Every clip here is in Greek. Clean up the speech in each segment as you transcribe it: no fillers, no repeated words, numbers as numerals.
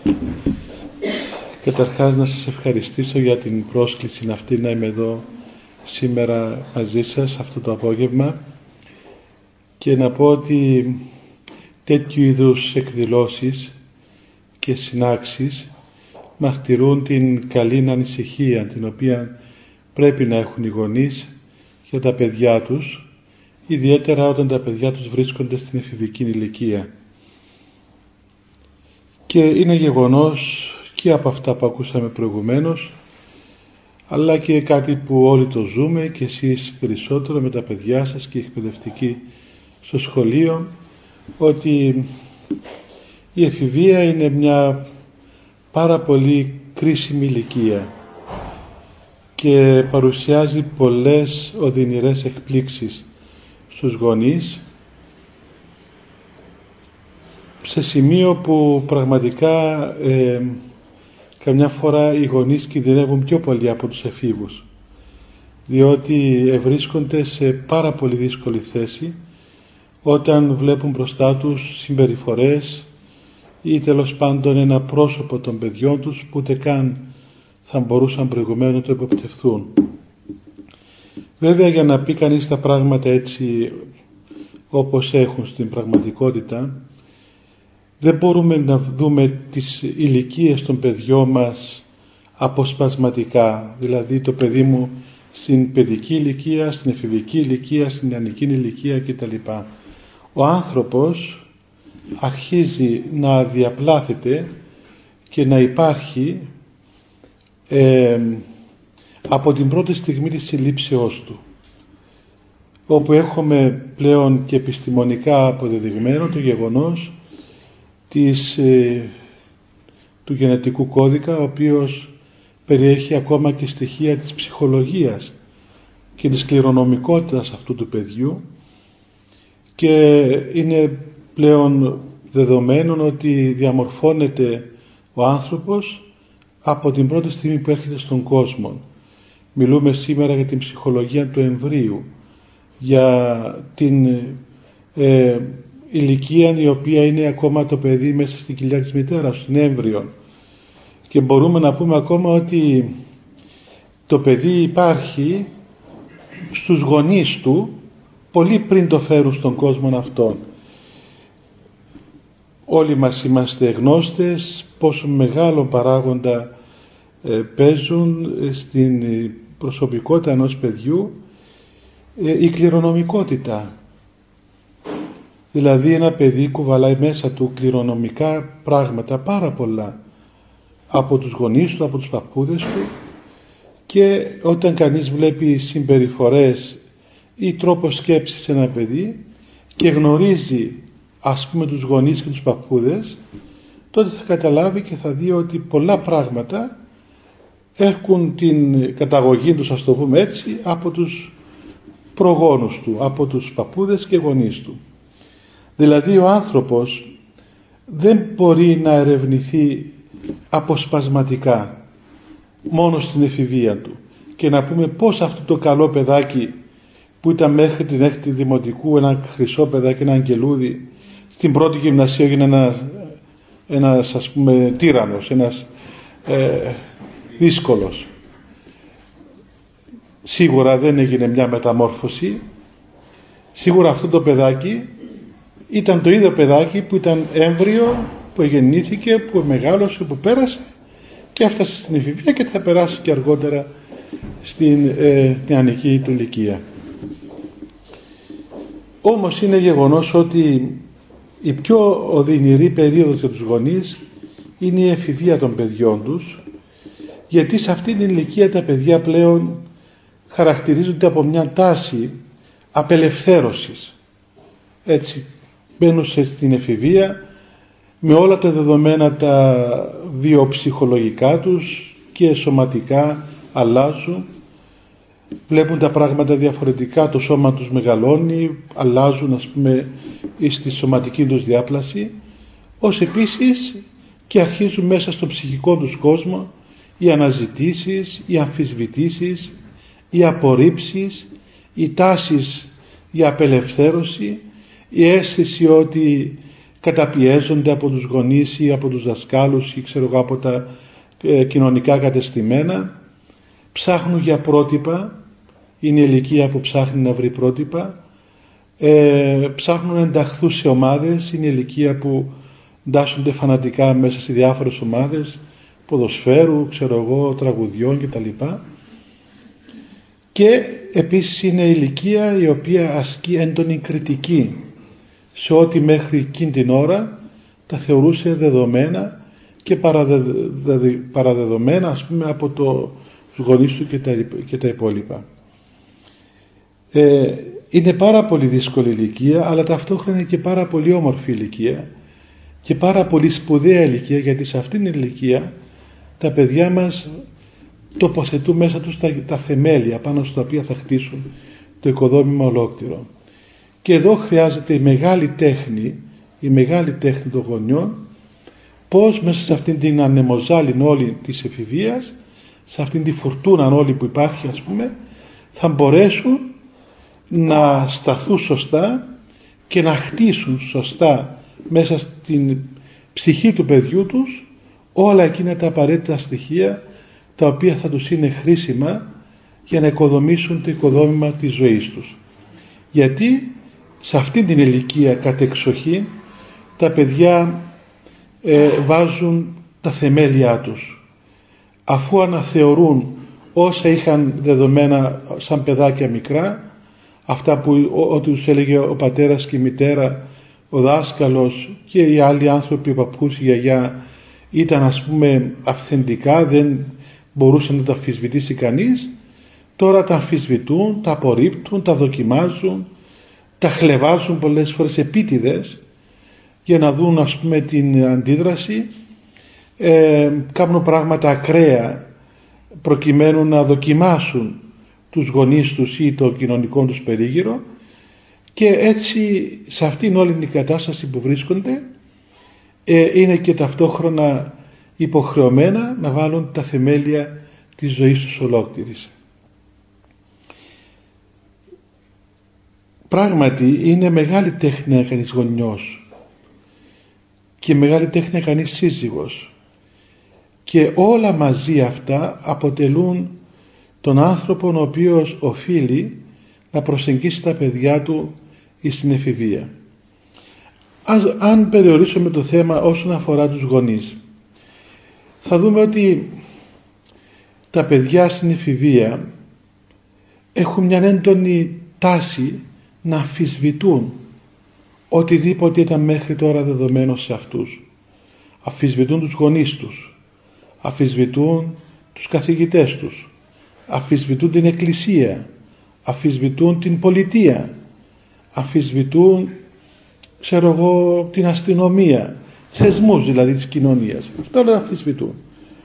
Καταρχάς να σας ευχαριστήσω για την πρόσκληση αυτή να είμαι εδώ σήμερα μαζί σας αυτό το απόγευμα και να πω ότι τέτοιου είδους εκδηλώσεις και συνάξεις μαρτυρούν την καλή ανησυχία την οποία πρέπει να έχουν οι γονείς για τα παιδιά τους, ιδιαίτερα όταν τα παιδιά τους βρίσκονται στην εφηβική ηλικία. Και είναι γεγονός και από αυτά που ακούσαμε προηγουμένως, αλλά και κάτι που όλοι το ζούμε και εσείς περισσότερο με τα παιδιά σας και οι εκπαιδευτικοί στο σχολείο, ότι η εφηβεία είναι μια πάρα πολύ κρίσιμη ηλικία και παρουσιάζει πολλές οδυνηρές εκπλήξεις στους γονείς, σε σημείο που πραγματικά καμιά φορά οι γονείς κινδυνεύουν πιο πολύ από τους εφήβους, διότι βρίσκονται σε πάρα πολύ δύσκολη θέση όταν βλέπουν μπροστά τους συμπεριφορές ή τέλος πάντων ένα πρόσωπο των παιδιών τους που ούτε καν θα μπορούσαν προηγουμένως να το υποπτευθούν. Βέβαια, για να πει κανείς τα πράγματα έτσι όπως έχουν στην πραγματικότητα, δεν μπορούμε να δούμε τις ηλικίες των παιδιών μας αποσπασματικά, δηλαδή το παιδί μου στην παιδική ηλικία, στην εφηβική ηλικία, στην νεανική ηλικία κτλ. Ο άνθρωπος αρχίζει να διαπλάθεται και να υπάρχει από την πρώτη στιγμή της συλλήψεώς του, όπου έχουμε πλέον και επιστημονικά αποδεδειγμένο το γεγονός του γενετικού κώδικα, ο οποίος περιέχει ακόμα και στοιχεία της ψυχολογίας και της κληρονομικότητας αυτού του παιδιού, και είναι πλέον δεδομένο ότι διαμορφώνεται ο άνθρωπος από την πρώτη στιγμή που έρχεται στον κόσμο. Μιλούμε σήμερα για την ψυχολογία του εμβρίου, για την ηλικία η οποία είναι ακόμα το παιδί μέσα στην κοιλιά της μητέρας, στην έμβριο, και μπορούμε να πούμε ακόμα ότι το παιδί υπάρχει στους γονείς του πολύ πριν το φέρουν στον κόσμο αυτόν. Όλοι μας είμαστε γνώστες πόσο μεγάλο παράγοντα παίζουν στην προσωπικότητα ενός παιδιού η κληρονομικότητα. Δηλαδή ένα παιδί κουβαλάει μέσα του κληρονομικά πράγματα πάρα πολλά από τους γονείς του, από τους παππούδες του, και όταν κανείς βλέπει συμπεριφορές ή τρόπο σκέψης σε ένα παιδί και γνωρίζει ας πούμε τους γονείς και τους παππούδες, τότε θα καταλάβει και θα δει ότι πολλά πράγματα έχουν την καταγωγή τους, ας το πούμε έτσι, από τους προγόνους του, από τους παππούδες και γονείς του. Δηλαδή ο άνθρωπος δεν μπορεί να ερευνηθεί αποσπασματικά μόνο στην εφηβεία του και να πούμε πώς αυτό το καλό παιδάκι που ήταν μέχρι την έκτη δημοτικού ένα χρυσό παιδάκι, ένα αγγελούδι, στην πρώτη γυμνασία έγινε ένας ας πούμε τύραννος, ένας δύσκολος. Σίγουρα δεν έγινε μια μεταμόρφωση. Σίγουρα αυτό το παιδάκι ήταν το ίδιο παιδάκι που ήταν έμβριο, που γεννήθηκε, που μεγάλωσε, που πέρασε και έφτασε στην εφηβεία και θα περάσει και αργότερα στην νεανική του ηλικία. Όμως είναι γεγονός ότι η πιο οδυνηρή περίοδος για τους γονείς είναι η εφηβεία των παιδιών τους, γιατί σε αυτήν την ηλικία τα παιδιά πλέον χαρακτηρίζονται από μια τάση απελευθέρωσης. Έτσι μπαίνουν στην εφηβεία με όλα τα δεδομένα τα βιοψυχολογικά τους και σωματικά αλλάζουν, βλέπουν τα πράγματα διαφορετικά, το σώμα τους μεγαλώνει, αλλάζουν ας πούμε στη σωματική τους διάπλαση, ως επίσης και αρχίζουν μέσα στο ψυχικό τους κόσμο οι αναζητήσεις, οι αμφισβητήσεις, οι απορρίψεις, οι τάσεις για απελευθέρωση, η αίσθηση ότι καταπιέζονται από τους γονείς ή από τους δασκάλους ή ξέρω εγώ από τα κοινωνικά κατεστημένα, ψάχνουν για πρότυπα, είναι η ηλικία που ψάχνει να βρει πρότυπα, ψάχνουν να ενταχθούν σε ομάδες, είναι η ηλικία που εντάσσονται φανατικά μέσα σε διάφορες ομάδες ποδοσφαίρου, ξέρω εγώ, τραγουδιών κτλ. Και επίσης είναι η ηλικία η οποία ασκεί έντονη κριτική σε ό,τι μέχρι εκείνη την ώρα τα θεωρούσε δεδομένα και παραδεδομένα, ας πούμε, από τους γονείς του και τα υπόλοιπα. Είναι πάρα πολύ δύσκολη ηλικία, αλλά ταυτόχρονα είναι και πάρα πολύ όμορφη ηλικία και πάρα πολύ σπουδαία ηλικία, γιατί σε αυτήν την ηλικία τα παιδιά μας τοποθετούν μέσα τους τα θεμέλια πάνω στα οποία θα χτίσουν το οικοδόμημα ολόκληρο. Και εδώ χρειάζεται η μεγάλη τέχνη των γονιών, πώς μέσα σε αυτήν την ανεμοζάλιν όλη της εφηβείας, σε αυτήν τη φουρτούνα όλη που υπάρχει, ας πούμε, θα μπορέσουν να σταθούν σωστά και να χτίσουν σωστά μέσα στην ψυχή του παιδιού τους όλα εκείνα τα απαραίτητα στοιχεία τα οποία θα τους είναι χρήσιμα για να οικοδομήσουν το οικοδόμημα της ζωής τους. Γιατί σε αυτήν την ηλικία κατεξοχή τα παιδιά βάζουν τα θεμέλια τους, αφού αναθεωρούν όσα είχαν δεδομένα σαν παιδάκια μικρά, αυτά που ό,τι τους έλεγε ο πατέρας και η μητέρα, ο δάσκαλος και οι άλλοι άνθρωποι, ο παππούς, η γιαγιά, ήταν ας πούμε αυθεντικά, δεν μπορούσε να τα αμφισβητήσει κανείς. Τώρα τα αμφισβητούν, τα απορρίπτουν, τα δοκιμάζουν, τα χλευάζουν πολλές φορές επίτηδες για να δουν ας πούμε την αντίδραση, κάνουν πράγματα ακραία προκειμένου να δοκιμάσουν τους γονείς τους ή το κοινωνικό τους περίγυρο, και έτσι σε αυτήν όλη την κατάσταση που βρίσκονται είναι και ταυτόχρονα υποχρεωμένα να βάλουν τα θεμέλια της ζωής τους ολόκληρης. Πράγματι είναι μεγάλη τέχνη να κανείς γονιός και μεγάλη τέχνη να κανείς σύζυγος, και όλα μαζί αυτά αποτελούν τον άνθρωπο ο οποίος οφείλει να προσεγγίσει τα παιδιά του στην εφηβεία. Αν περιορίσουμε το θέμα όσον αφορά τους γονείς, θα δούμε ότι τα παιδιά στην εφηβεία έχουν μια έντονη τάση να αμφισβητούν οτιδήποτε ήταν μέχρι τώρα δεδομένο σε αυτούς. Αμφισβητούν τους γονείς τους, αμφισβητούν τους καθηγητές τους, αμφισβητούν την εκκλησία, αμφισβητούν την πολιτεία, αμφισβητούν, ξέρω εγώ, την αστυνομία, θεσμούς δηλαδή της κοινωνίας. Αυτό όλα αμφισβητούν.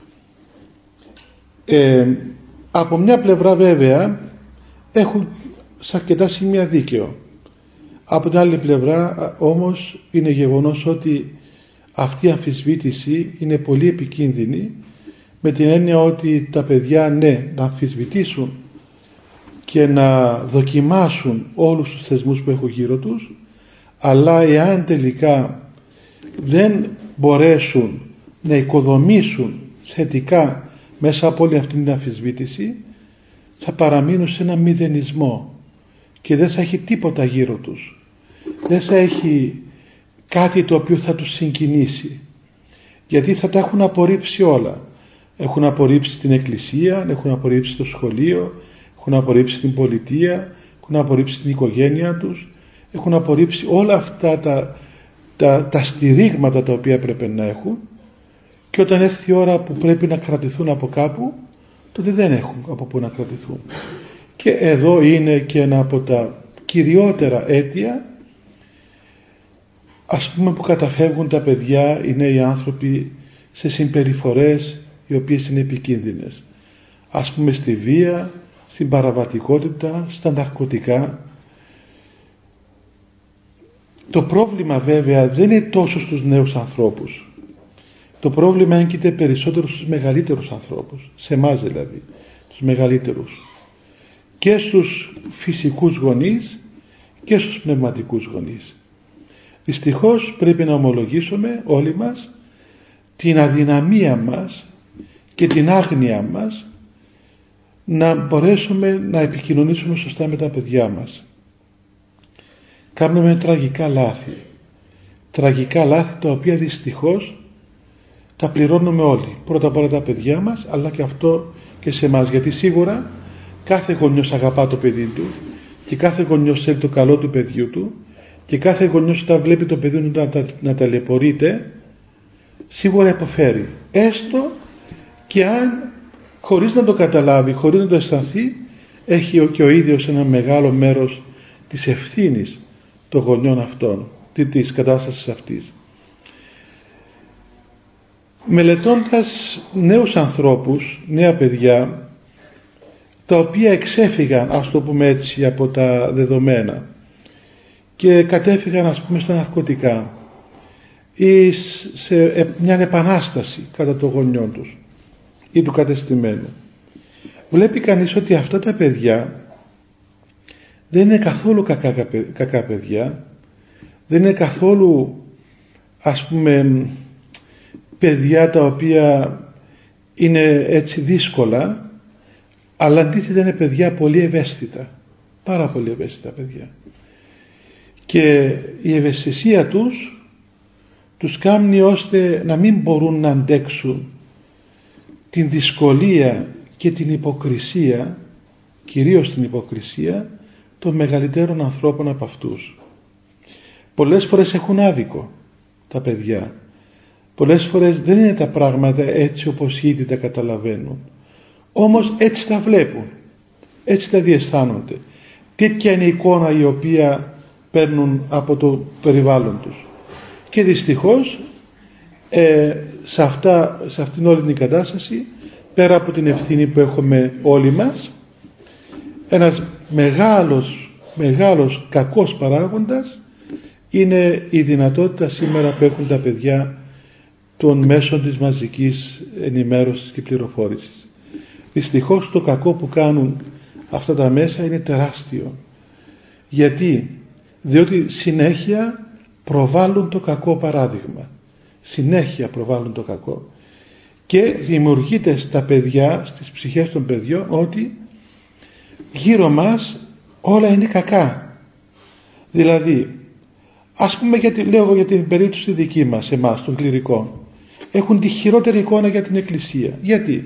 Από μια πλευρά βέβαια έχουν σε αρκετά σημεία δίκαιο. Από την άλλη πλευρά όμως είναι γεγονός ότι αυτή η αμφισβήτηση είναι πολύ επικίνδυνη, με την έννοια ότι τα παιδιά ναι να αμφισβητήσουν και να δοκιμάσουν όλους τους θεσμούς που έχουν γύρω τους, αλλά εάν τελικά δεν μπορέσουν να οικοδομήσουν θετικά μέσα από όλη αυτή την αμφισβήτηση, θα παραμείνουν σε ένα μηδενισμό και δεν θα έχει τίποτα γύρω τους, δεν θα έχει κάτι το οποίο θα τους συγκινήσει, γιατί θα τα έχουν απορρίψει όλα. Έχουν απορρίψει την εκκλησία, έχουν απορρίψει το σχολείο, έχουν απορρίψει την πολιτεία, έχουν απορρίψει την οικογένεια τους, έχουν απορρίψει όλα αυτά τα στηρίγματα τα οποία πρέπει να έχουν, και όταν έρθει η ώρα που πρέπει να κρατηθούν από κάπου, τότε δεν έχουν από πού να κρατηθούν. Και εδώ είναι και ένα από τα κυριότερα αίτια, ας πούμε, που καταφεύγουν τα παιδιά, οι νέοι άνθρωποι, σε συμπεριφορές οι οποίες είναι επικίνδυνες. Ας πούμε στη βία, στην παραβατικότητα, στα ναρκωτικά. Το πρόβλημα βέβαια δεν είναι τόσο στους νέους ανθρώπους. Το πρόβλημα έγκυται περισσότερο στους μεγαλύτερους ανθρώπους, σε εμάς δηλαδή, τους μεγαλύτερους. Και στους φυσικούς γονείς και στους πνευματικούς γονείς. Δυστυχώς πρέπει να ομολογήσουμε όλοι μας την αδυναμία μας και την άγνοια μας να μπορέσουμε να επικοινωνήσουμε σωστά με τα παιδιά μας. Κάνουμε τραγικά λάθη. Τραγικά λάθη τα οποία δυστυχώς τα πληρώνουμε όλοι. Πρώτα απ' όλα τα παιδιά μας, αλλά και αυτό και σε εμάς. Γιατί σίγουρα κάθε γονιός αγαπά το παιδί του και κάθε γονιός θέλει το καλό του παιδιού του και κάθε γονιός όταν βλέπει το παιδί του να ταλαιπωρείται σίγουρα υποφέρει. Έστω και αν χωρίς να το καταλάβει, χωρίς να το αισθανθεί, έχει και ο ίδιος ένα μεγάλο μέρος της ευθύνης των γονιών αυτών, της κατάστασης αυτής. Μελετώντας νέους ανθρώπους, νέα παιδιά, τα οποία εξέφυγαν, ας το πούμε έτσι, από τα δεδομένα και κατέφυγαν, ας πούμε, στα ναρκωτικά ή σε μια επανάσταση κατά των γονιών τους ή του κατεστημένου, βλέπει κανείς ότι αυτά τα παιδιά δεν είναι καθόλου κακά παιδιά, δεν είναι καθόλου, ας πούμε, παιδιά τα οποία είναι έτσι δύσκολα, αλλά αντίθετα είναι παιδιά πολύ ευαίσθητα, πάρα πολύ ευαίσθητα παιδιά, και η ευαισθησία τους κάνει ώστε να μην μπορούν να αντέξουν την δυσκολία και την υποκρισία, κυρίως την υποκρισία των μεγαλύτερων ανθρώπων από αυτούς. Πολλές φορές έχουν άδικο τα παιδιά. Πολλές φορές δεν είναι τα πράγματα έτσι όπως ήδη τα καταλαβαίνουν. Όμως έτσι τα βλέπουν, έτσι τα διαισθάνονται. Τέτοια είναι η εικόνα η οποία παίρνουν από το περιβάλλον τους. Και δυστυχώς σε αυτήν όλη την κατάσταση, πέρα από την ευθύνη που έχουμε όλοι μας, ένας μεγάλος κακός παράγοντας είναι η δυνατότητα σήμερα που έχουν τα παιδιά των μέσων της μαζικής ενημέρωσης και πληροφόρησης. Δυστυχώς το κακό που κάνουν αυτά τα μέσα είναι τεράστιο. Γιατί? Διότι συνέχεια προβάλλουν το κακό παράδειγμα. Συνέχεια προβάλλουν το κακό. Και δημιουργείται στα παιδιά, στις ψυχές των παιδιών, ότι γύρω μας όλα είναι κακά. Δηλαδή, ας πούμε, λέω για την περίπτωση δική μας, εμάς των κληρικών, έχουν τη χειρότερη εικόνα για την Εκκλησία.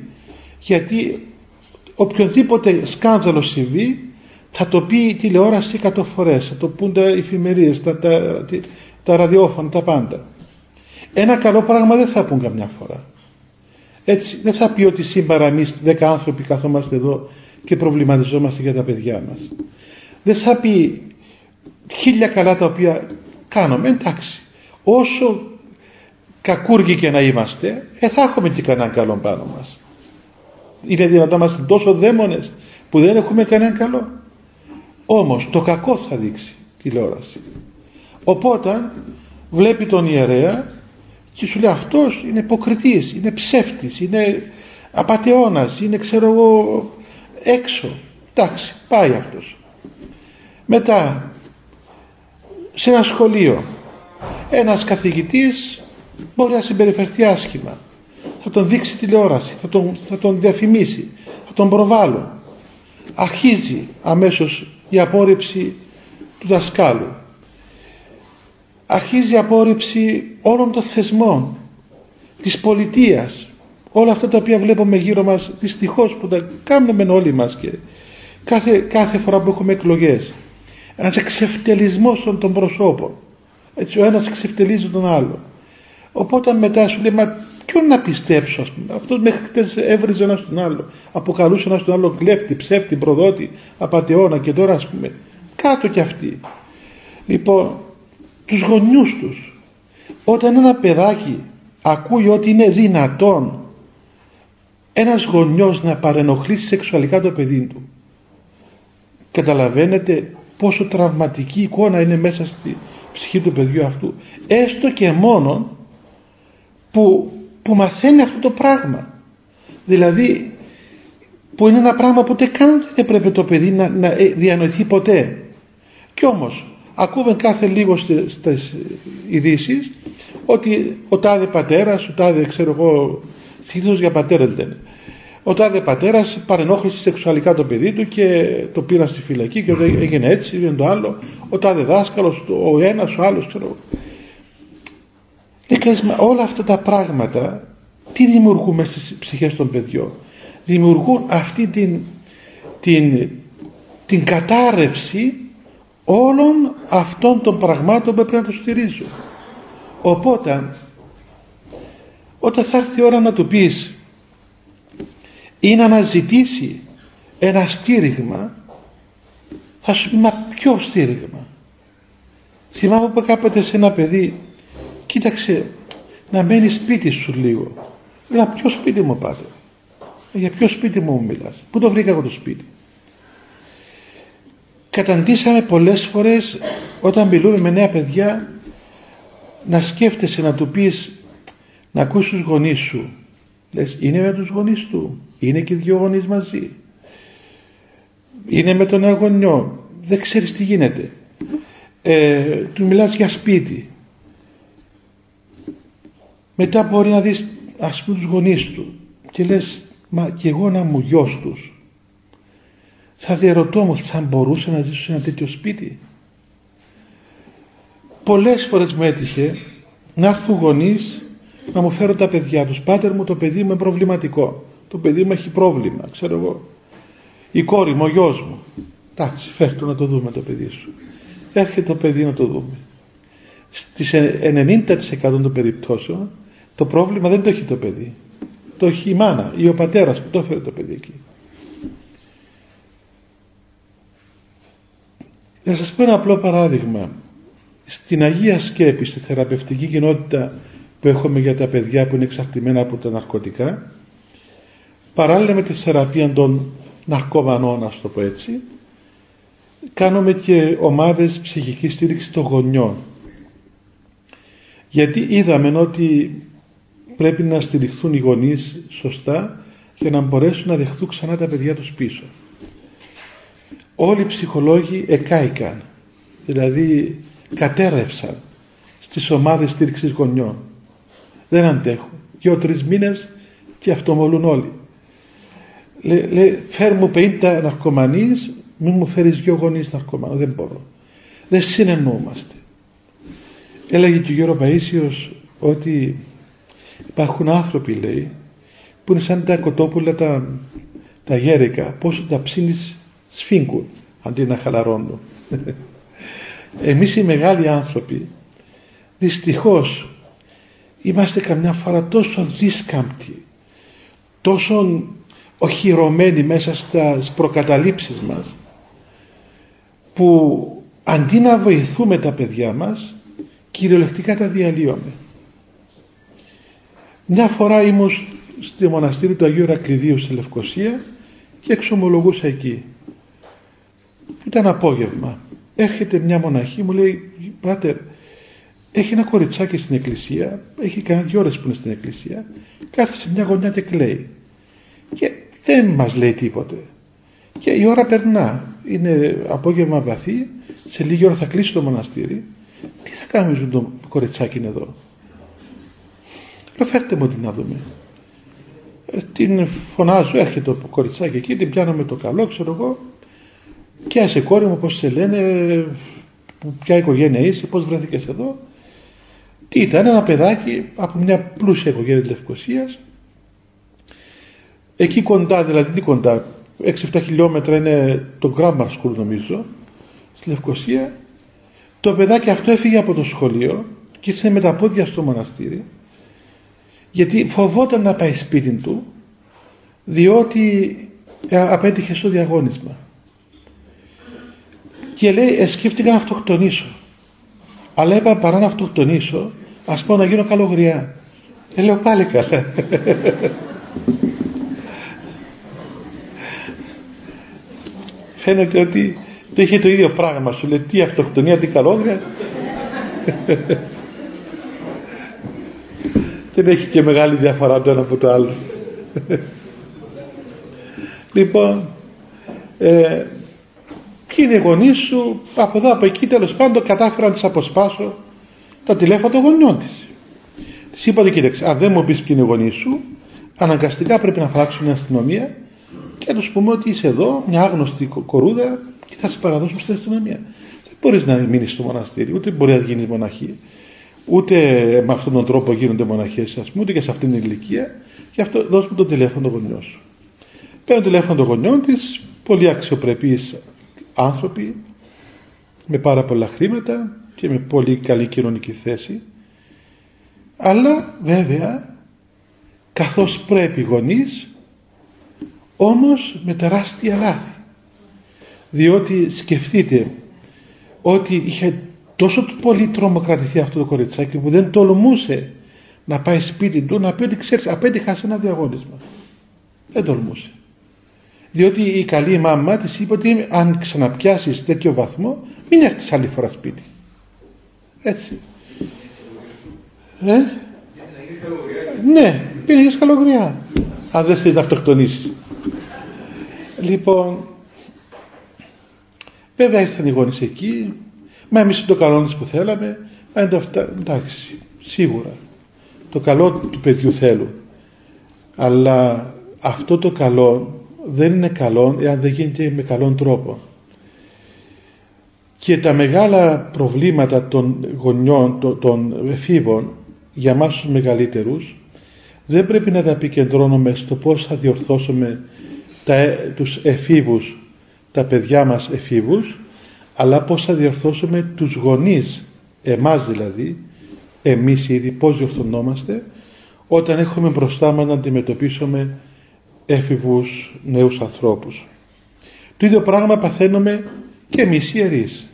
Γιατί οποιοδήποτε σκάνδαλο συμβεί θα το πει η τηλεόραση 100 φορές, θα το πούν τα εφημερίες, τα ραδιόφωνα, τα πάντα. Ένα καλό πράγμα δεν θα πούν καμιά φορά. Έτσι δεν θα πει ότι σήμερα εμείς 10 άνθρωποι καθόμαστε εδώ και προβληματιζόμαστε για τα παιδιά μας. Δεν θα πει 1000 καλά τα οποία κάνουμε. Εντάξει, όσο κακούργοι και να είμαστε, θα έχουμε και κανέναν καλό πάνω μας. Είναι δυνατόν να είμαστε τόσο δαίμονες που δεν έχουμε κανέναν καλό? Όμως το κακό θα δείξει τηλεόραση. Οπότε βλέπει τον ιερέα και σου λέει αυτός είναι υποκριτής, είναι ψεύτης, είναι απατεώνας, είναι ξέρω εγώ έξω. Εντάξει, πάει αυτός. Μετά σε ένα σχολείο ένας καθηγητής μπορεί να συμπεριφερθεί άσχημα, θα τον δείξει τηλεόραση, θα τον διαφημίσει, θα τον προβάλλουν. Αρχίζει αμέσως η απόρριψη του δασκάλου, αρχίζει η απόρριψη όλων των θεσμών της πολιτείας, όλα αυτά τα οποία βλέπουμε γύρω μας δυστυχώς, που τα κάνουμε όλοι μας και κάθε φορά που έχουμε εκλογές, ένας εξευτελισμός των προσώπων, έτσι ο ένας εξευτελίζει τον άλλο. Οπότε μετά σου λέει, μα ποιον να πιστέψω, ας πούμε? Αυτός μέχρι χτες έβριζε ένας τον άλλο, αποκαλούσε ένας τον άλλο κλέφτη, ψεύτη, προδότη, απατεώνα, και τώρα ας πούμε κάτω κι αυτοί. Λοιπόν, τους γονιούς τους, όταν ένα παιδάκι ακούει ότι είναι δυνατόν ένας γονιός να παρενοχλήσει σεξουαλικά το παιδί του, καταλαβαίνετε πόσο τραυματική εικόνα είναι μέσα στη ψυχή του παιδιού αυτού, έστω και μόνον που μαθαίνει αυτό το πράγμα. Δηλαδή που είναι ένα πράγμα που ούτε καν δεν έπρεπε το παιδί να διανοηθεί ποτέ. Κι όμως Ακούμε κάθε λίγο στις ειδήσεις ότι ο τάδε πατέρας, ο τάδε ξέρω εγώ, συνήθως για πατέρας λένε, ο τάδε πατέρας παρενόχλησε σεξουαλικά το παιδί του και το πήραν στη φυλακή και έγινε έτσι, έγινε το άλλο, ο τάδε δάσκαλος, ο ένας, ο άλλος, ξέρω. Όλα αυτά τα πράγματα τι δημιουργούμε στις ψυχές των παιδιών? Δημιουργούν αυτή την κατάρρευση όλων αυτών των πραγμάτων που πρέπει να τους στηρίζουν. Οπότε όταν θα έρθει η ώρα να του πεις ή να αναζητήσει ένα στήριγμα, θα σου πει μα ποιο στήριγμα? Θυμάμαι που κάποτε σε ένα παιδί, κοίταξε να μένει σπίτι σου λίγο. Λέω ποιο σπίτι μου πάτε? Για ποιο σπίτι μου μιλάς? Πού το βρήκα εγώ το σπίτι? Καταντήσαμε πολλές φορές όταν μιλούμε με νέα παιδιά να σκέφτεσαι να του πεις, να ακούσεις τους γονείς σου, λες είναι με τους γονείς του, είναι και οι δυο γονείς μαζί, είναι με τον ένα γονιό, δεν ξέρεις τι γίνεται, του μιλάς για σπίτι, μετά μπορεί να δεις ας πούμε τους γονείς του και λες μα και εγώ να μου γιος τους, θα διαρωτώ μου θα μπορούσα να ζήσω σε ένα τέτοιο σπίτι? Πολλές φορές μου έτυχε να έρθουν γονείς να μου φέρουν τα παιδιά τους. Πάτερ μου, το παιδί μου είναι προβληματικό, το παιδί μου έχει πρόβλημα, ξέρω εγώ, η κόρη μου, ο γιος μου. Εντάξει, φέρ' το να το δούμε το παιδί σου. Έρχεται το παιδί να το δούμε. Στις 90% των περιπτώσεων το πρόβλημα δεν το έχει το παιδί, το έχει η μάνα ή ο πατέρας που το έφερε το παιδί εκεί. Να σας πω ένα απλό παράδειγμα. Στην Αγία Σκέπη, στη θεραπευτική κοινότητα που έχουμε για τα παιδιά που είναι εξαρτημένα από τα ναρκωτικά, παράλληλα με τη θεραπεία των ναρκωμανών, ας το πω έτσι, κάνουμε και ομάδες ψυχικής στήριξης των γονιών. Γιατί είδαμε ότι πρέπει να στηριχθούν οι γονείς σωστά για να μπορέσουν να δεχθούν ξανά τα παιδιά τους πίσω. Όλοι οι ψυχολόγοι εκάηκαν, δηλαδή κατέρευσαν στις ομάδες στήριξης γονιών. Δεν αντέχουν. 2-3 μήνες και αυτομολούν όλοι. Λέει φέρ μου 50 ναρκωμανείς, μην μου φέρεις 2 γονείς ναρκωμανούς. Δεν μπορώ. Δεν συνεννοούμαστε. Έλεγε και ο Γιώργο Παΐσιος ότι υπάρχουν άνθρωποι, λέει, που είναι σαν τα κοτόπουλα τα γέρικα, πόσο τα ψήνεις σφίγγουν αντί να χαλαρώνουν. Εμείς οι μεγάλοι άνθρωποι δυστυχώς είμαστε καμιά φορά τόσο δίσκαμπτοι, τόσο οχυρωμένοι μέσα στις προκαταλήψεις μας, που αντί να βοηθούμε τα παιδιά μας κυριολεκτικά τα διαλύουμε. Μια φορά ήμουν στη μοναστήρι του Αγίου Ηρακλειδίου στη Λευκοσία και εξομολογούσα εκεί. Ήταν απόγευμα. Έρχεται μια μοναχή, μου λέει πάτερ, έχει ένα κοριτσάκι στην εκκλησία, έχει κανένα 2 ώρες που είναι στην εκκλησία, κάθεται σε μια γωνιά και κλαίει και δεν μας λέει τίποτε και η ώρα περνά, είναι απόγευμα βαθύ, σε λίγη ώρα θα κλείσει το μοναστήρι. Τι θα κάνουμε με το κοριτσάκι είναι εδώ? Λέω φέρτε μου την να δούμε. Την φωνάζω, έρχεται το κοριτσάκι εκεί, την πιάνω με το καλό, ξέρω εγώ, και άσε κόρη μου, πώς σε λένε, ποια οικογένεια είσαι, πώς βρέθηκες εδώ? Τι ήταν? Ένα παιδάκι από μια πλούσια οικογένεια της Λευκοσίας, εκεί κοντά, δηλαδή τι κοντά, 6-7 χιλιόμετρα είναι το Grammar School νομίζω στη Λευκοσία. Το παιδάκι αυτό έφυγε από το σχολείο και ήρθε με τα πόδια στο μοναστήρι, γιατί φοβόταν να πάει σπίτι του, διότι απέτυχε στο διαγώνισμα και λέει σκέφτηκα να αυτοκτονήσω, αλλά είπα παρά να αυτοκτονήσω ας πω να γίνω καλογριά. Λέω πάλι καλά. Φαίνεται ότι το είχε το ίδιο πράγμα, σου λέει τι αυτοκτονία, τι καλόγρια. Δεν έχει και μεγάλη διαφορά το ένα από το άλλο. ποιοι είναι οι γονείς σου, από εδώ από εκεί, τέλος πάντων κατάφερα να της αποσπάσω τα τηλέφωνα των γονιών της. Της είπα: κοίταξε, αν δεν μου πεις ποιοι είναι οι γονείς σου, αναγκαστικά πρέπει να φράξουμε την αστυνομία και να τους πούμε ότι είσαι εδώ, μια άγνωστη κορούδα, και θα σε παραδώσουμε στην αστυνομία. Δεν μπορείς να μείνεις στο μοναστήρι, ούτε μπορεί να γίνεις μοναχή, ούτε με αυτόν τον τρόπο γίνονται μοναχές, ας πούμε, ούτε και σε αυτήν την ηλικία. Γι' αυτό δώσ' μου το τηλέφωνο των γονιών σου. Παίρνω το τηλέφωνο των γονιών της, πολύ αξιοπρεπείς άνθρωποι, με πάρα πολλά χρήματα και με πολύ καλή κοινωνική θέση, αλλά βέβαια καθώς πρέπει γονείς, όμως με τεράστια λάθη, διότι σκεφτείτε ότι είχε τόσο πολύ τρομοκρατηθεί αυτό το κοριτσάκι που δεν τολμούσε να πάει σπίτι του να πει ότι ξέρεις, απέτυχα σε ένα διαγώνισμα. Δεν τολμούσε, διότι η καλή μάμα της είπε ότι αν ξαναπιάσεις τέτοιο βαθμό μην έρθεις άλλη φορά σπίτι. Έτσι. Ναι, πήγαινε καλογριά αν δεν θέλεις να αυτοκτονήσεις. Λοιπόν, βέβαια ήρθαν οι γονείς εκεί, μα εμείς το καλό της που θέλαμε, μα εντάξει, σίγουρα το καλό του παιδιού θέλουν, αλλά αυτό το καλό δεν είναι καλό εάν δεν γίνεται με καλόν τρόπο. Και τα μεγάλα προβλήματα των γονιών, των εφήβων, για μας τους μεγαλύτερους, δεν πρέπει να τα επικεντρώνουμε στο πώς θα διορθώσουμε τους εφήβους, τα παιδιά μας εφήβους, αλλά πώς θα διορθώσουμε τους γονείς, εμάς δηλαδή, εμείς ήδη πώς διορθωνόμαστε όταν έχουμε μπροστά μας να αντιμετωπίσουμε έφηβους νέους ανθρώπους. Το ίδιο πράγμα παθαίνουμε και εμείς οι ιερείς.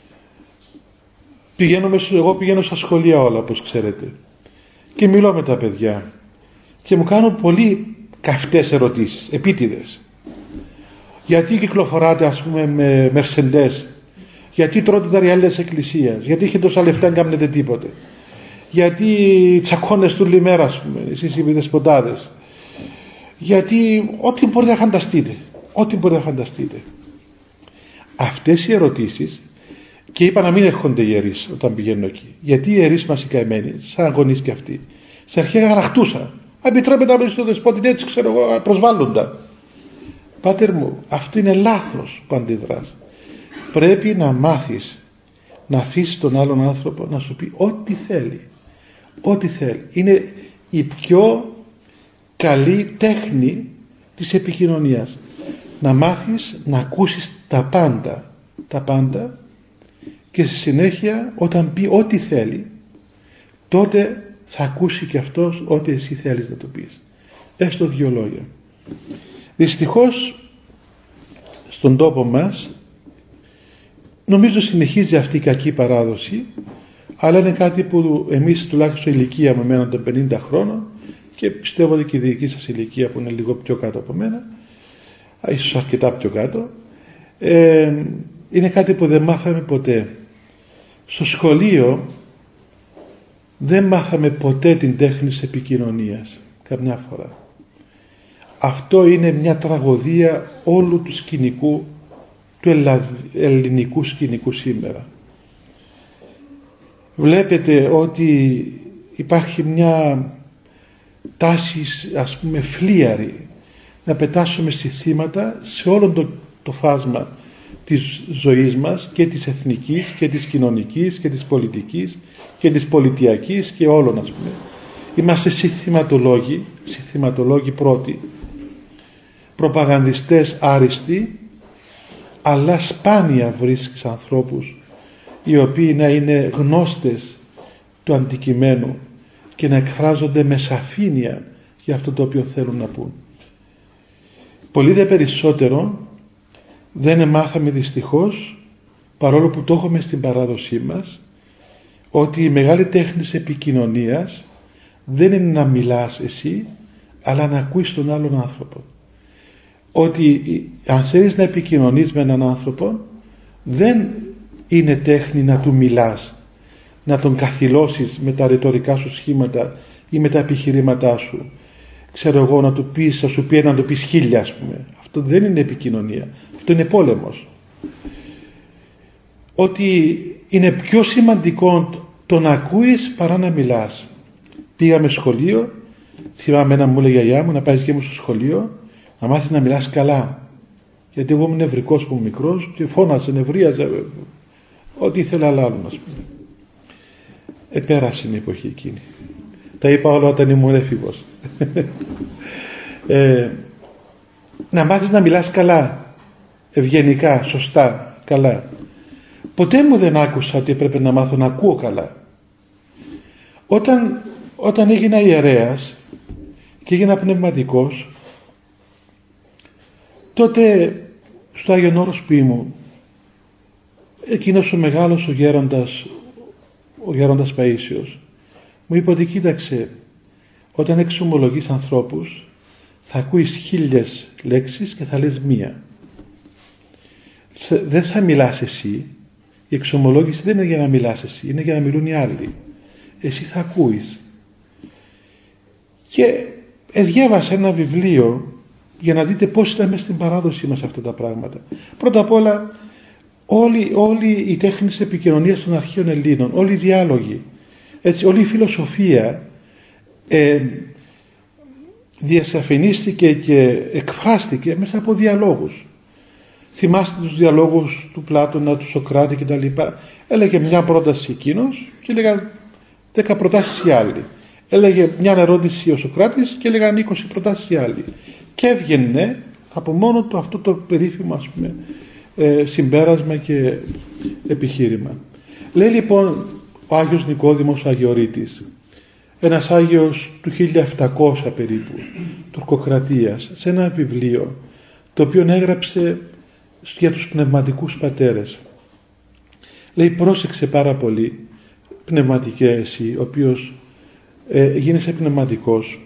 Εγώ πηγαίνω στα σχολεία όλα, όπως ξέρετε, και μιλώ με τα παιδιά και μου κάνουν πολύ καυτές ερωτήσεις, επίτηδες. Γιατί κυκλοφοράτε, ας πούμε, με μερσεντές, γιατί τρώτε τα ριάλια της εκκλησίας, γιατί έχετε τόσα λεφτά, δεν κάνετε τίποτε, γιατί τσακώνεστε όλη μέρα, ας πούμε, εσείς οι δεσποτάδες, γιατί ό,τι μπορείτε να φανταστείτε, ό,τι μπορείτε να φανταστείτε. Αυτές οι ερωτήσεις, και είπα να μην έρχονται οι ιερείς όταν πηγαίνουν εκεί, γιατί οι ιερείς μας οι καημένοι, σαν γονείς και αυτοί, σε αρχαία γαραχτούσαν. Επιτρέπεται να στο δεσπότη, έτσι ξέρω εγώ, προσβάλλοντα. Πάτερ μου, αυτό είναι λάθος που αντιδράς. Πρέπει να μάθεις να αφήσεις τον άλλον άνθρωπο να σου πει ό,τι θέλει. Ό,τι θέλει. Είναι η πιο καλή τέχνη της επικοινωνίας. Να μάθεις να ακούσεις τα πάντα και στη συνέχεια όταν πει ό,τι θέλει, τότε θα ακούσει και αυτός ό,τι εσύ θέλεις να του πεις. Έστω 2 λόγια. Δυστυχώς στον τόπο μας νομίζω συνεχίζει αυτή η κακή παράδοση, αλλά είναι κάτι που εμείς τουλάχιστον ηλικία με μένα των 50 χρόνων, και πιστεύω ότι και η δική σας ηλικία που είναι λίγο πιο κάτω από μένα, ίσως αρκετά πιο κάτω, είναι κάτι που δεν μάθαμε ποτέ. Στο σχολείο δεν μάθαμε ποτέ την τέχνη της επικοινωνίας, καμιά φορά. Αυτό είναι μια τραγωδία όλου του σκηνικού, του ελληνικού σκηνικού σήμερα. Βλέπετε ότι υπάρχει μια τάση, ας πούμε, φλίαρη να πετάσουμε στοιχήματα σε όλο το φάσμα της ζωής μας, και της εθνικής και της κοινωνικής και της πολιτικής και της πολιτιακής και όλων, ας πούμε. Είμαστε συστηματολόγοι πρώτοι, προπαγανδιστές άριστοι, αλλά σπάνια βρίσκεις ανθρώπους οι οποίοι να είναι γνώστες του αντικειμένου και να εκφράζονται με σαφήνεια για αυτό το οποίο θέλουν να πούν. Πολύ δε περισσότερο δεν μάθαμε δυστυχώς, παρόλο που το έχουμε στην παράδοσή μας, ότι η μεγάλη τέχνη της επικοινωνίας δεν είναι να μιλάς εσύ, αλλά να ακούεις τον άλλον άνθρωπο. Ότι αν θέλεις να επικοινωνείς με έναν άνθρωπο, δεν είναι τέχνη να του μιλάς, να τον καθυλώσεις με τα ρητορικά σου σχήματα ή με τα επιχειρήματά σου. Ξέρω εγώ, να του πεις, θα σου πει να του πεις 1000, ας πούμε. Αυτό δεν είναι επικοινωνία. Αυτό είναι πόλεμος. ότι είναι πιο σημαντικό το να ακούεις παρά να μιλάς. Πήγαμε σχολείο, θυμάμαι ένα μου λέει η γιαγιά μου να πάει και μου στο σχολείο να μάθει να μιλάς καλά, γιατί εγώ ήμουν νευρικός που ήμουν μικρός και φώναζε, νευρίαζε, ό,τι ήθελα άλλον, ας πούμε. Πέρασε η εποχή εκείνη. Τα είπα όλα όταν ήμουν έφηβος. Να μάθεις να μιλάς καλά, ευγενικά, σωστά, καλά. Ποτέ μου δεν άκουσα ότι έπρεπε να μάθω να ακούω καλά. Όταν έγινα ιερέας και έγινα πνευματικός, τότε στο Άγιον Όρος που ήμουν, εκείνος ο μεγάλος ο γέροντας Παΐσιος μου είπε ότι κοίταξε, όταν εξομολογείς ανθρώπους θα ακούεις 1000 λέξεις και θα λες μία. Δεν θα μιλάς εσύ. Η εξομολόγηση δεν είναι για να μιλάς εσύ, είναι για να μιλούν οι άλλοι. Εσύ θα ακούεις. Και διάβασα ένα βιβλίο για να δείτε πώς ήταν μέσα στην παράδοσή μας αυτά τα πράγματα. Πρώτα απ' όλα, όλη η τέχνη της επικοινωνίας των αρχαίων Ελλήνων, όλοι οι διάλογοι, έτσι, όλη η φιλοσοφία διασαφηνίστηκε και εκφράστηκε μέσα από διαλόγους. Θυμάστε τους διαλόγους του Πλάτωνα, του Σοκράτη κτλ. Έλεγε μια πρόταση εκείνος και έλεγαν 10 προτάσεις οι άλλοι. Έλεγε μια ερώτηση ο Σοκράτης και έλεγαν 20 προτάσεις οι άλλοι. Και έβγαινε από μόνο του αυτό το περίφημο, ας πούμε, συμπέρασμα και επιχείρημα. Λέει λοιπόν ο Άγιος Νικόδημος ο Αγιορείτης, ένας Άγιος του 1700 περίπου, τουρκοκρατίας, σε ένα βιβλίο το οποίο έγραψε για τους πνευματικούς πατέρες. Λέει, πρόσεξε πάρα πολύ, πνευματικέ εσύ, ο οποίος γίνεσαι πνευματικός,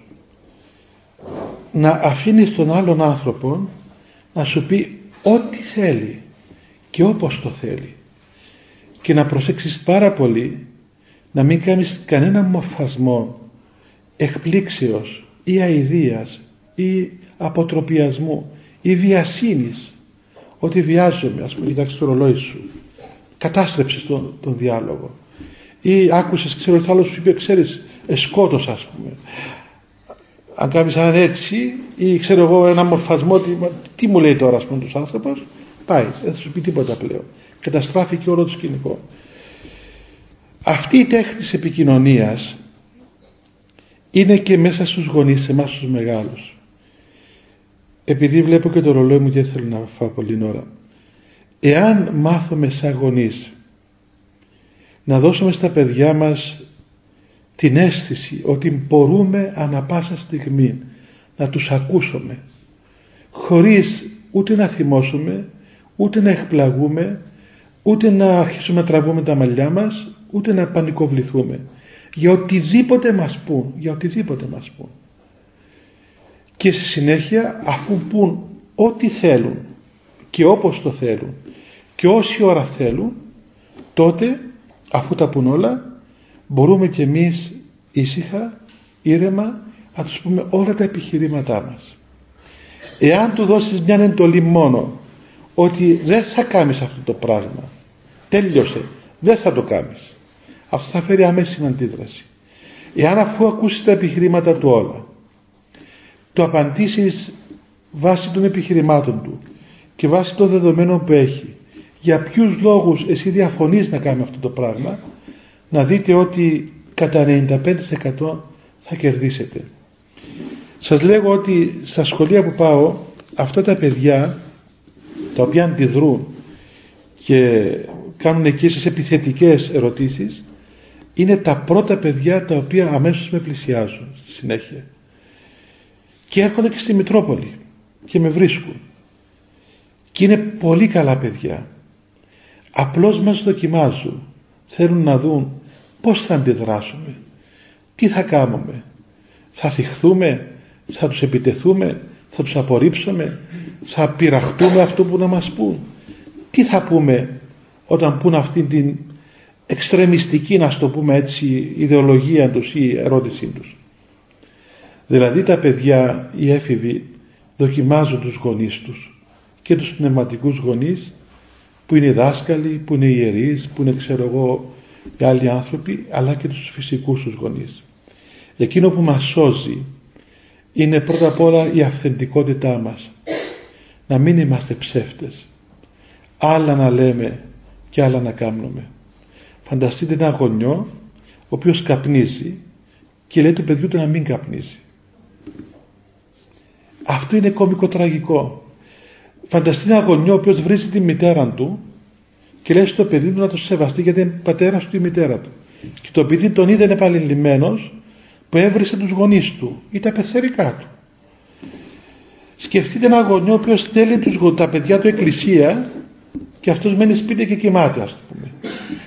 να αφήνεις τον άλλον άνθρωπο να σου πει ό,τι θέλει και όπως το θέλει, και να προσέξεις πάρα πολύ να μην κάνεις κανένα μορφασμό εκπλήξεως ή αηδίας ή αποτροπιασμού ή βιασύνης, ότι βιάζομαι, ας πούμε, κοιτάξτε το ρολόι σου, κατάστρεψες τον διάλογο, ή άκουσες, ξέρω ότι άλλος σου είπε, ξέρεις, σκότωσα, ας πούμε. Αν κάνεις έναν έτσι, ή ξέρω εγώ ένα μορφασμό, τι μου λέει τώρα, ας πούμε, τους άνθρωπος, πάει, δεν θα σου πει τίποτα πλέον. Καταστράφηκε όλο το σκηνικό. Αυτή η τέχνη της επικοινωνίας είναι και μέσα στους γονείς, σε εμάς τους μεγάλους. Επειδή βλέπω και το ρολόι μου και δεν θέλω να φάω πολύ ώρα, εάν μάθουμε σαν γονείς να δώσουμε στα παιδιά μας την αίσθηση ότι μπορούμε ανα πάσα στιγμή να τους ακούσουμε, χωρίς ούτε να θυμώσουμε, ούτε να εκπλαγούμε, ούτε να αρχίσουμε να τραβούμε τα μαλλιά μας, ούτε να πανικοβληθούμε για οτιδήποτε μας πούν, και στη συνέχεια, αφού πούν ό,τι θέλουν και όπως το θέλουν και όση ώρα θέλουν, τότε αφού τα πούν όλα, μπορούμε και εμείς ήσυχα, ήρεμα να τους πούμε όλα τα επιχειρήματά μας. Εάν του δώσεις μια εντολή μόνο ότι δεν θα κάνεις αυτό το πράγμα, τέλειωσε, δεν θα το κάνεις, αυτό θα φέρει αμέσιμη αντίδραση. Εάν αφού ακούσεις τα επιχειρήματα του όλα, του απαντήσεις βάσει των επιχειρημάτων του και βάσει των δεδομένων που έχει, για ποιους λόγους εσύ διαφωνείς να κάνεις αυτό το πράγμα, να δείτε ότι κατά 95% θα κερδίσετε. Σας λέγω ότι στα σχολεία που πάω, αυτά τα παιδιά τα οποία αντιδρούν και κάνουν εκείνες επιθετικές ερωτήσεις, είναι τα πρώτα παιδιά τα οποία αμέσως με πλησιάζουν στη συνέχεια. Και έρχονται και στη Μητρόπολη και με βρίσκουν. Και είναι πολύ καλά παιδιά. Απλώς μας δοκιμάζουν. Θέλουν να δουν πώς θα αντιδράσουμε, τι θα κάνουμε, θα θυχθούμε, θα τους επιτεθούμε, θα τους απορρίψουμε, θα πειραχτούμε αυτό που να μας πούν, τι θα πούμε όταν πούν αυτή την εξτρεμιστική, να το πούμε έτσι, ιδεολογία τους ή ερώτησή τους. Δηλαδή τα παιδιά, οι έφηβοι, δοκιμάζουν τους γονείς τους και τους πνευματικούς γονείς που είναι οι δάσκαλοι, που είναι οι ιερείς, που είναι ξέρω εγώ οι άλλοι άνθρωποι, αλλά και τους φυσικούς τους γονείς. Εκείνο που μας σώζει είναι πρώτα απ' όλα η αυθεντικότητά μας. Να μην είμαστε ψεύτες. Άλλα να λέμε και άλλα να κάνουμε. Φανταστείτε ένα γονιό ο οποίος καπνίζει και λέει του παιδιού του να μην καπνίζει. Αυτό είναι κωμικοτραγικό. Φανταστείτε ένα γονιό ο οποίος βρίζει τη μητέρα του και λέει στο παιδί του να το σεβαστεί γιατί είναι πατέρας του ή μητέρα του. Και το παιδί τον είδε επανειλημμένος που έβρισε τους γονείς του ή τα πεθερικά του. Σκεφτείτε ένα γονιό ο οποίος στέλνει τα παιδιά του εκκλησία και αυτός μένει σπίτι και κοιμάται, ας το πούμε.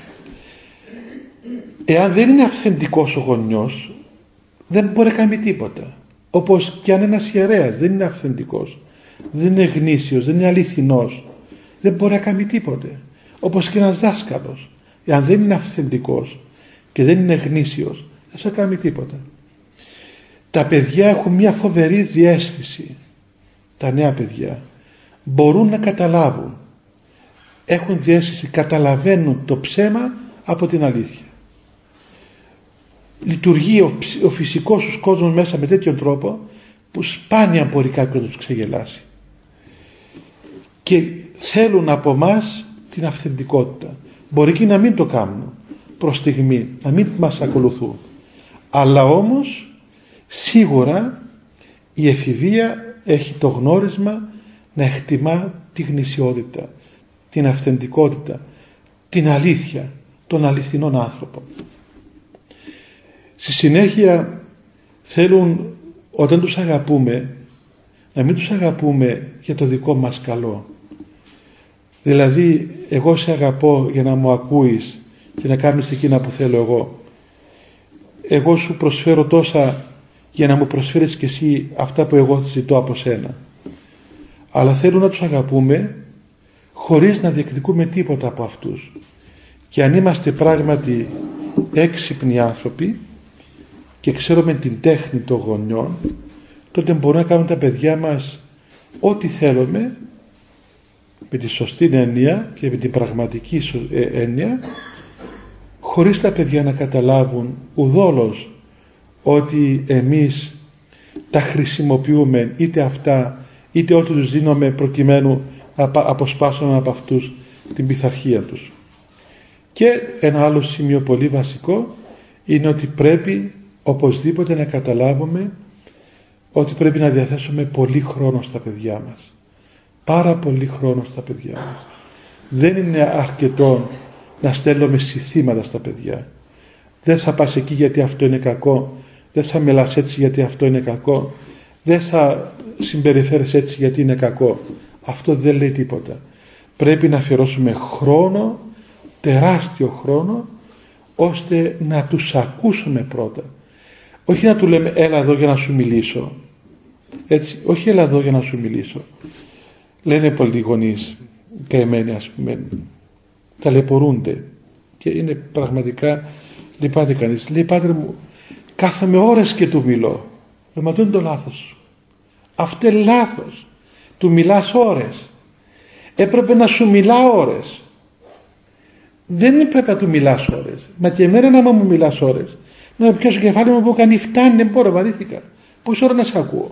Εάν δεν είναι αυθεντικός ο γονιός, δεν μπορεί να κάνει τίποτα. Όπως και αν ένας ιερέας δεν είναι αυθεντικός, δεν είναι γνήσιος, δεν είναι αληθινός, δεν μπορεί να κάνει τίποτε. Όπως και ένας δάσκαλος, εάν δεν είναι αυθεντικός και δεν είναι γνήσιος, δεν θα κάνει τίποτα. Τα παιδιά έχουν μια φοβερή διαίσθηση. Τα νέα παιδιά μπορούν να καταλάβουν, έχουν διαίσθηση, καταλαβαίνουν το ψέμα από την αλήθεια. Λειτουργεί ο φυσικός τους κόσμος μέσα με τέτοιον τρόπο που σπάνια μπορεί κάποιος να τους ξεγελάσει. Και θέλουν από μας την αυθεντικότητα. Μπορεί και να μην το κάνουν προς στιγμή, να μην μας ακολουθούν. Αλλά όμως σίγουρα η εφηβεία έχει το γνώρισμα να εκτιμά τη γνησιότητα, την αυθεντικότητα, την αλήθεια, τον αληθινόν άνθρωπο. Στη συνέχεια θέλουν όταν τους αγαπούμε να μην τους αγαπούμε για το δικό μας καλό. Δηλαδή εγώ σε αγαπώ για να μου ακούεις και να κάνεις εκείνα που θέλω εγώ. Εγώ σου προσφέρω τόσα για να μου προσφέρεις και εσύ αυτά που εγώ ζητώ από σένα. Αλλά θέλουν να τους αγαπούμε χωρίς να διεκδικούμε τίποτα από αυτούς. Και αν είμαστε πράγματι έξυπνοι άνθρωποι και ξέρουμε την τέχνη των γονιών, τότε μπορούμε να κάνουμε τα παιδιά μας ό,τι θέλουμε με τη σωστή έννοια και με την πραγματική έννοια, χωρίς τα παιδιά να καταλάβουν ουδόλως ότι εμείς τα χρησιμοποιούμε είτε αυτά είτε ό,τι τους δίνουμε προκειμένου να αποσπάσουμε από αυτούς την πειθαρχία τους. Και ένα άλλο σημείο πολύ βασικό είναι ότι πρέπει οπωσδήποτε να καταλάβουμε ότι πρέπει να διαθέσουμε πολύ χρόνο στα παιδιά μας. Πάρα πολύ χρόνο στα παιδιά μας. Δεν είναι αρκετό να στέλνουμε συθήματα στα παιδιά. Δεν θα πας εκεί γιατί αυτό είναι κακό, δεν θα μιλάς έτσι γιατί αυτό είναι κακό, δεν θα συμπεριφέρεις έτσι γιατί είναι κακό. Αυτό δεν λέει τίποτα. Πρέπει να αφιερώσουμε χρόνο, τεράστιο χρόνο, ώστε να τους ακούσουμε πρώτα. Όχι να του λέμε έλα εδώ για να σου μιλήσω. Έτσι, όχι έλα εδώ για να σου μιλήσω. Λένε πολλοί γονείς, καημένοι ας πούμε, ταλαιπωρούνται και είναι πραγματικά, λυπάται κανείς. Λέει πάτερ μου, κάθομαι ώρες και του μιλώ. Μα αυτό είναι το λάθος σου. Αυτό είναι λάθος. Του μιλάς ώρες. Έπρεπε να σου μιλά ώρες. Δεν έπρεπε να του μιλάς ώρες. Μα και εμένα να μου μιλάς ώρες. Να με πιάσω κεφάλι μου που κάνει φτάνει, δεν μπορώ, βαρύθηκα. Πόση ώρα να σε ακούω.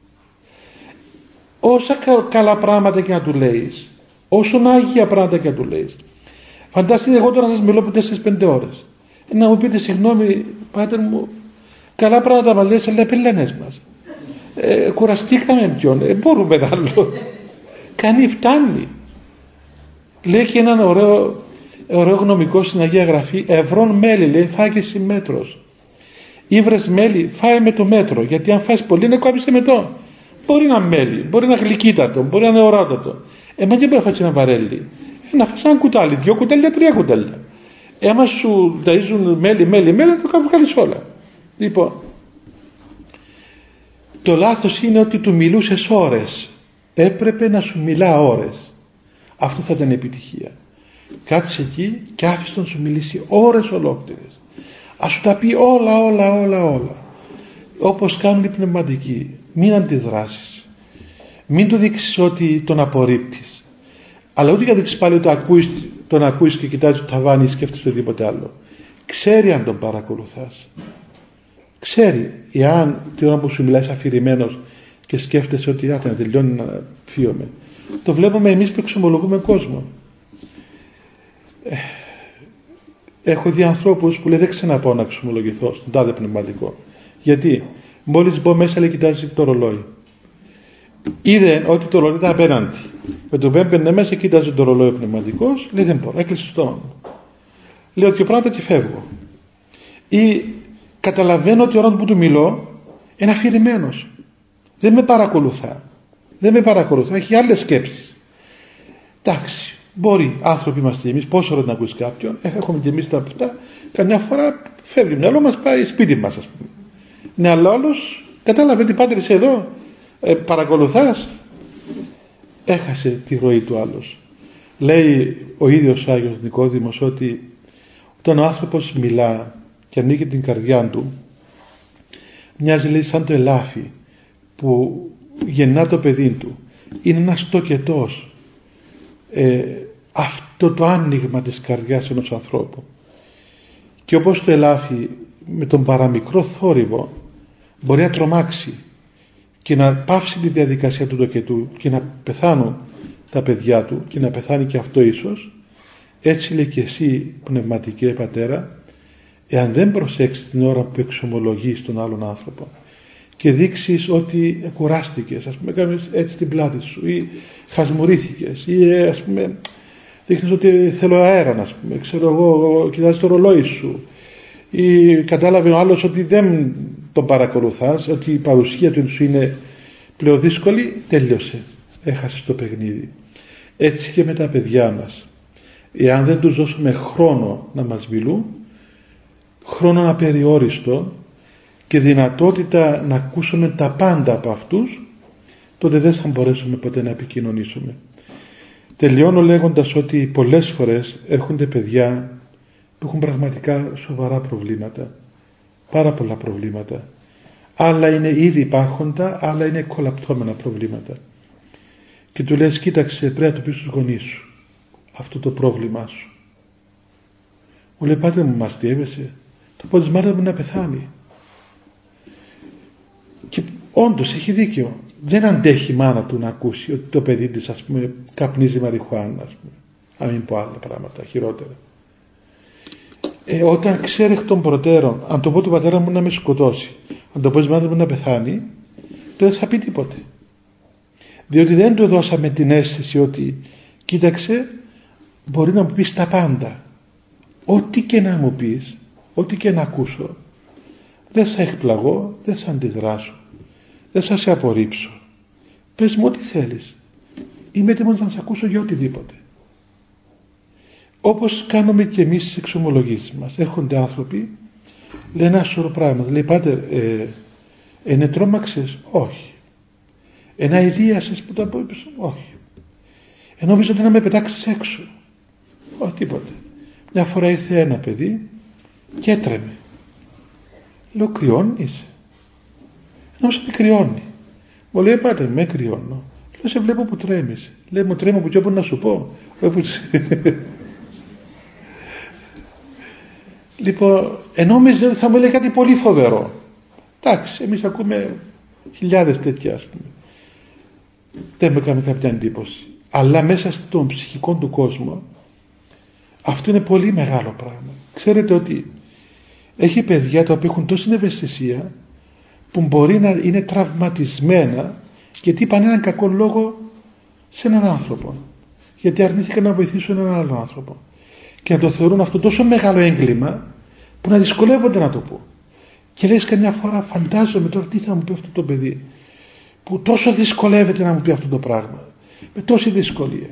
Όσα καλά πράγματα και να του λέεις, όσον άγια πράγματα και να του λέεις. Φανταστείτε εγώ τώρα να σας μιλώ από 4-5 ώρες. Να μου πείτε συγγνώμη πάτερ μου, καλά πράγματα μας λέει, αλλά πελένες μας. Κουραστήκαμε ποιον, μπορούμε να άλλο. Κάνει φτάνει. Λέει και έναν ωραίο γνωμικό στην Αγία Γραφή, ευρών μέλι, λέει, φάγε συμμέτρος. Ήβρες μέλι, φάε με το μέτρο, γιατί αν φας πολύ είναι κόβεις με το. Μπορεί να μέλι, μπορεί να γλυκύτατο, μπορεί να είναι οράτατο. Μα δεν μπορεί να φας ένα βαρέλι. Να φας ένα κουτάλι, 2 κουτάλια, 3 κουτάλια. Άμα σου ταΐζουν μέλι, θα το βγάλεις όλα. Λοιπόν, το λάθος είναι ότι του μιλούσες ώρες. Έπρεπε να σου μιλά ώρες. Αυτό θα ήταν επιτυχία. Κάτσε εκεί και άφησε τον σου μιλήσει ώρες ολόκληρες. Ας σου τα πει όλα. Όπως κάνουν οι πνευματικοί. Μην αντιδράσεις. Μην του δείξεις ότι τον απορρίπτεις. Αλλά ούτε γιατί πάλι τον ακούεις και κοιτάζει το ταβάνι ή σκέφτεσαι οτιδήποτε άλλο. Ξέρει αν τον παρακολουθάς. Ξέρει, εάν την ώρα που σου μιλάς αφηρημένος και σκέφτεσαι ότι να τελειώνει να φύγομαι. Το βλέπουμε εμείς που εξομολογούμε κόσμο. Έχω δει ανθρώπους που λέει δεν ξαναπάω να εξομολογηθώ στον τάδε πνευματικό. Γιατί μόλις μπω μέσα λέει κοιτάζει το ρολόι. Είδε ότι το ρολόι ήταν απέναντι. Με το που έμπαινε μέσα κοίταζε το ρολόι ο πνευματικός, λέει δεν μπορώ, έκλεισε το στόμα μου. Λέω δύο πράγματα και φεύγω. Ή καταλαβαίνω ότι η ώρα που του μιλώ είναι αφηρημένος. Δεν με παρακολουθά. Έχει άλλες σκέψεις. Εντάξει, μπορεί, άνθρωποι είμαστε εμείς, πόσο ώρα να ακούσει κάποιον, έχουμε και εμείς τα αυτά, καμιά φορά φεύγει το μυαλό μας, πάει σπίτι μας, ας πούμε. Ναι, αλλά όλος κατάλαβε ότι πάτερ είσαι εδώ, παρακολουθάς. Έχασε τη ροή του άλλος. Λέει ο ίδιος ο Άγιος Νικόδημος ότι όταν ο άνθρωπος μιλά και ανοίγει την καρδιά του, μοιάζει λέει σαν το ελάφι που γεννά το παιδί του. Είναι ένας τοκετός. Αυτό το άνοιγμα της καρδιάς ενός ανθρώπου. Και όπως το ελάφι με τον παραμικρό θόρυβο μπορεί να τρομάξει και να πάυσει τη διαδικασία του τοκετού και να πεθάνουν τα παιδιά του και να πεθάνει και αυτό ίσως, έτσι λέει και εσύ πνευματικέ πατέρα, εάν δεν προσέξεις την ώρα που εξομολογείς τον άλλον άνθρωπο και δείξεις ότι κουράστηκες, ας πούμε κάνεις έτσι την πλάτη σου ή χασμουρήθηκες ή ας πούμε δείχνεις ότι θέλω αέρα, ας πούμε, ξέρω εγώ, κοιτάζεις το ρολόι σου ή κατάλαβε ο άλλος ότι δεν τον παρακολουθάς, ότι η παρουσία του σου είναι πλέον δύσκολη, τέλειωσε, έχασες το παιχνίδι. Έτσι και με τα παιδιά μας, εάν δεν τους δώσουμε χρόνο να μας μιλούν, χρόνο απεριόριστο και δυνατότητα να ακούσουμε τα πάντα από αυτούς, τότε δεν θα μπορέσουμε ποτέ να επικοινωνήσουμε. Τελειώνω λέγοντας ότι πολλές φορές έρχονται παιδιά που έχουν πραγματικά σοβαρά προβλήματα, πάρα πολλά προβλήματα. Άλλα είναι ήδη υπάρχοντα, άλλα είναι κολαπτώμενα προβλήματα. Και του λες, κοίταξε, πρέπει να το πεις στους γονείς σου αυτό το πρόβλημά σου. Μου λέει, πάτερ μου, μαστιεύεσαι, το πω της μάρας μου να πεθάνει. Και όντως έχει δίκιο. Δεν αντέχει η μάνα του να ακούσει ότι το παιδί της, ας πούμε, καπνίζει μαριχουάνα, ας πούμε. Αν μην πω άλλα πράγματα, χειρότερα. Όταν ξέρει εκ των προτέρων, αν το πω του πατέρα μου να με σκοτώσει, αν το πω της μάνας μου να πεθάνει, δεν θα πει τίποτε. Διότι δεν του δώσαμε την αίσθηση ότι, κοίταξε, μπορεί να μου πεις τα πάντα. Ό,τι και να μου πεις, ό,τι και να ακούσω, δεν θα εκπλαγώ, δεν θα αντιδράσω, δεν θα σε απορρίψω. Πες μου ό,τι θέλεις. Είμαι έτοιμος να σε ακούσω για οτιδήποτε. Όπως κάνουμε και εμείς στις εξομολογήσεις μας. Έρχονται άνθρωποι, λένε ένα σωρό πράγματα. Λέει, πάτερ, τρόμαξες? Όχι. Αηδίασες που τα πω? Όχι. Νόμιζα ότι να με πετάξεις έξω? Όχι, τίποτε. Μια φορά ήρθε ένα παιδί και έτρεμε. Λέω, κρυώνεις? Νόμιζα ότι κρυώνει. Μου λέει, πάτερ, με κρυώνω. Λέω, σε βλέπω που τρέμεις. Λέει, μου τρέμω που και όπου να σου πω. Λοιπόν, νόμιζε ότι θα μου λέει κάτι πολύ φοβερό. Εντάξει, εμείς ακούμε χιλιάδες τέτοια, ας πούμε. Δεν με έκανε κάποια εντύπωση. Αλλά μέσα στον ψυχικό του κόσμο αυτό είναι πολύ μεγάλο πράγμα. Ξέρετε ότι έχει παιδιά τα οποία έχουν τόση ευαισθησία που μπορεί να είναι τραυματισμένα γιατί είπαν έναν κακό λόγο σε έναν άνθρωπο. Γιατί αρνήθηκαν να βοηθήσουν έναν άλλον άνθρωπο. Και να το θεωρούν αυτό τόσο μεγάλο έγκλημα που να δυσκολεύονται να το πω. Και λες καμιά φορά, φαντάζομαι τώρα τι θα μου πει αυτό το παιδί που τόσο δυσκολεύεται να μου πει αυτό το πράγμα, με τόση δυσκολία.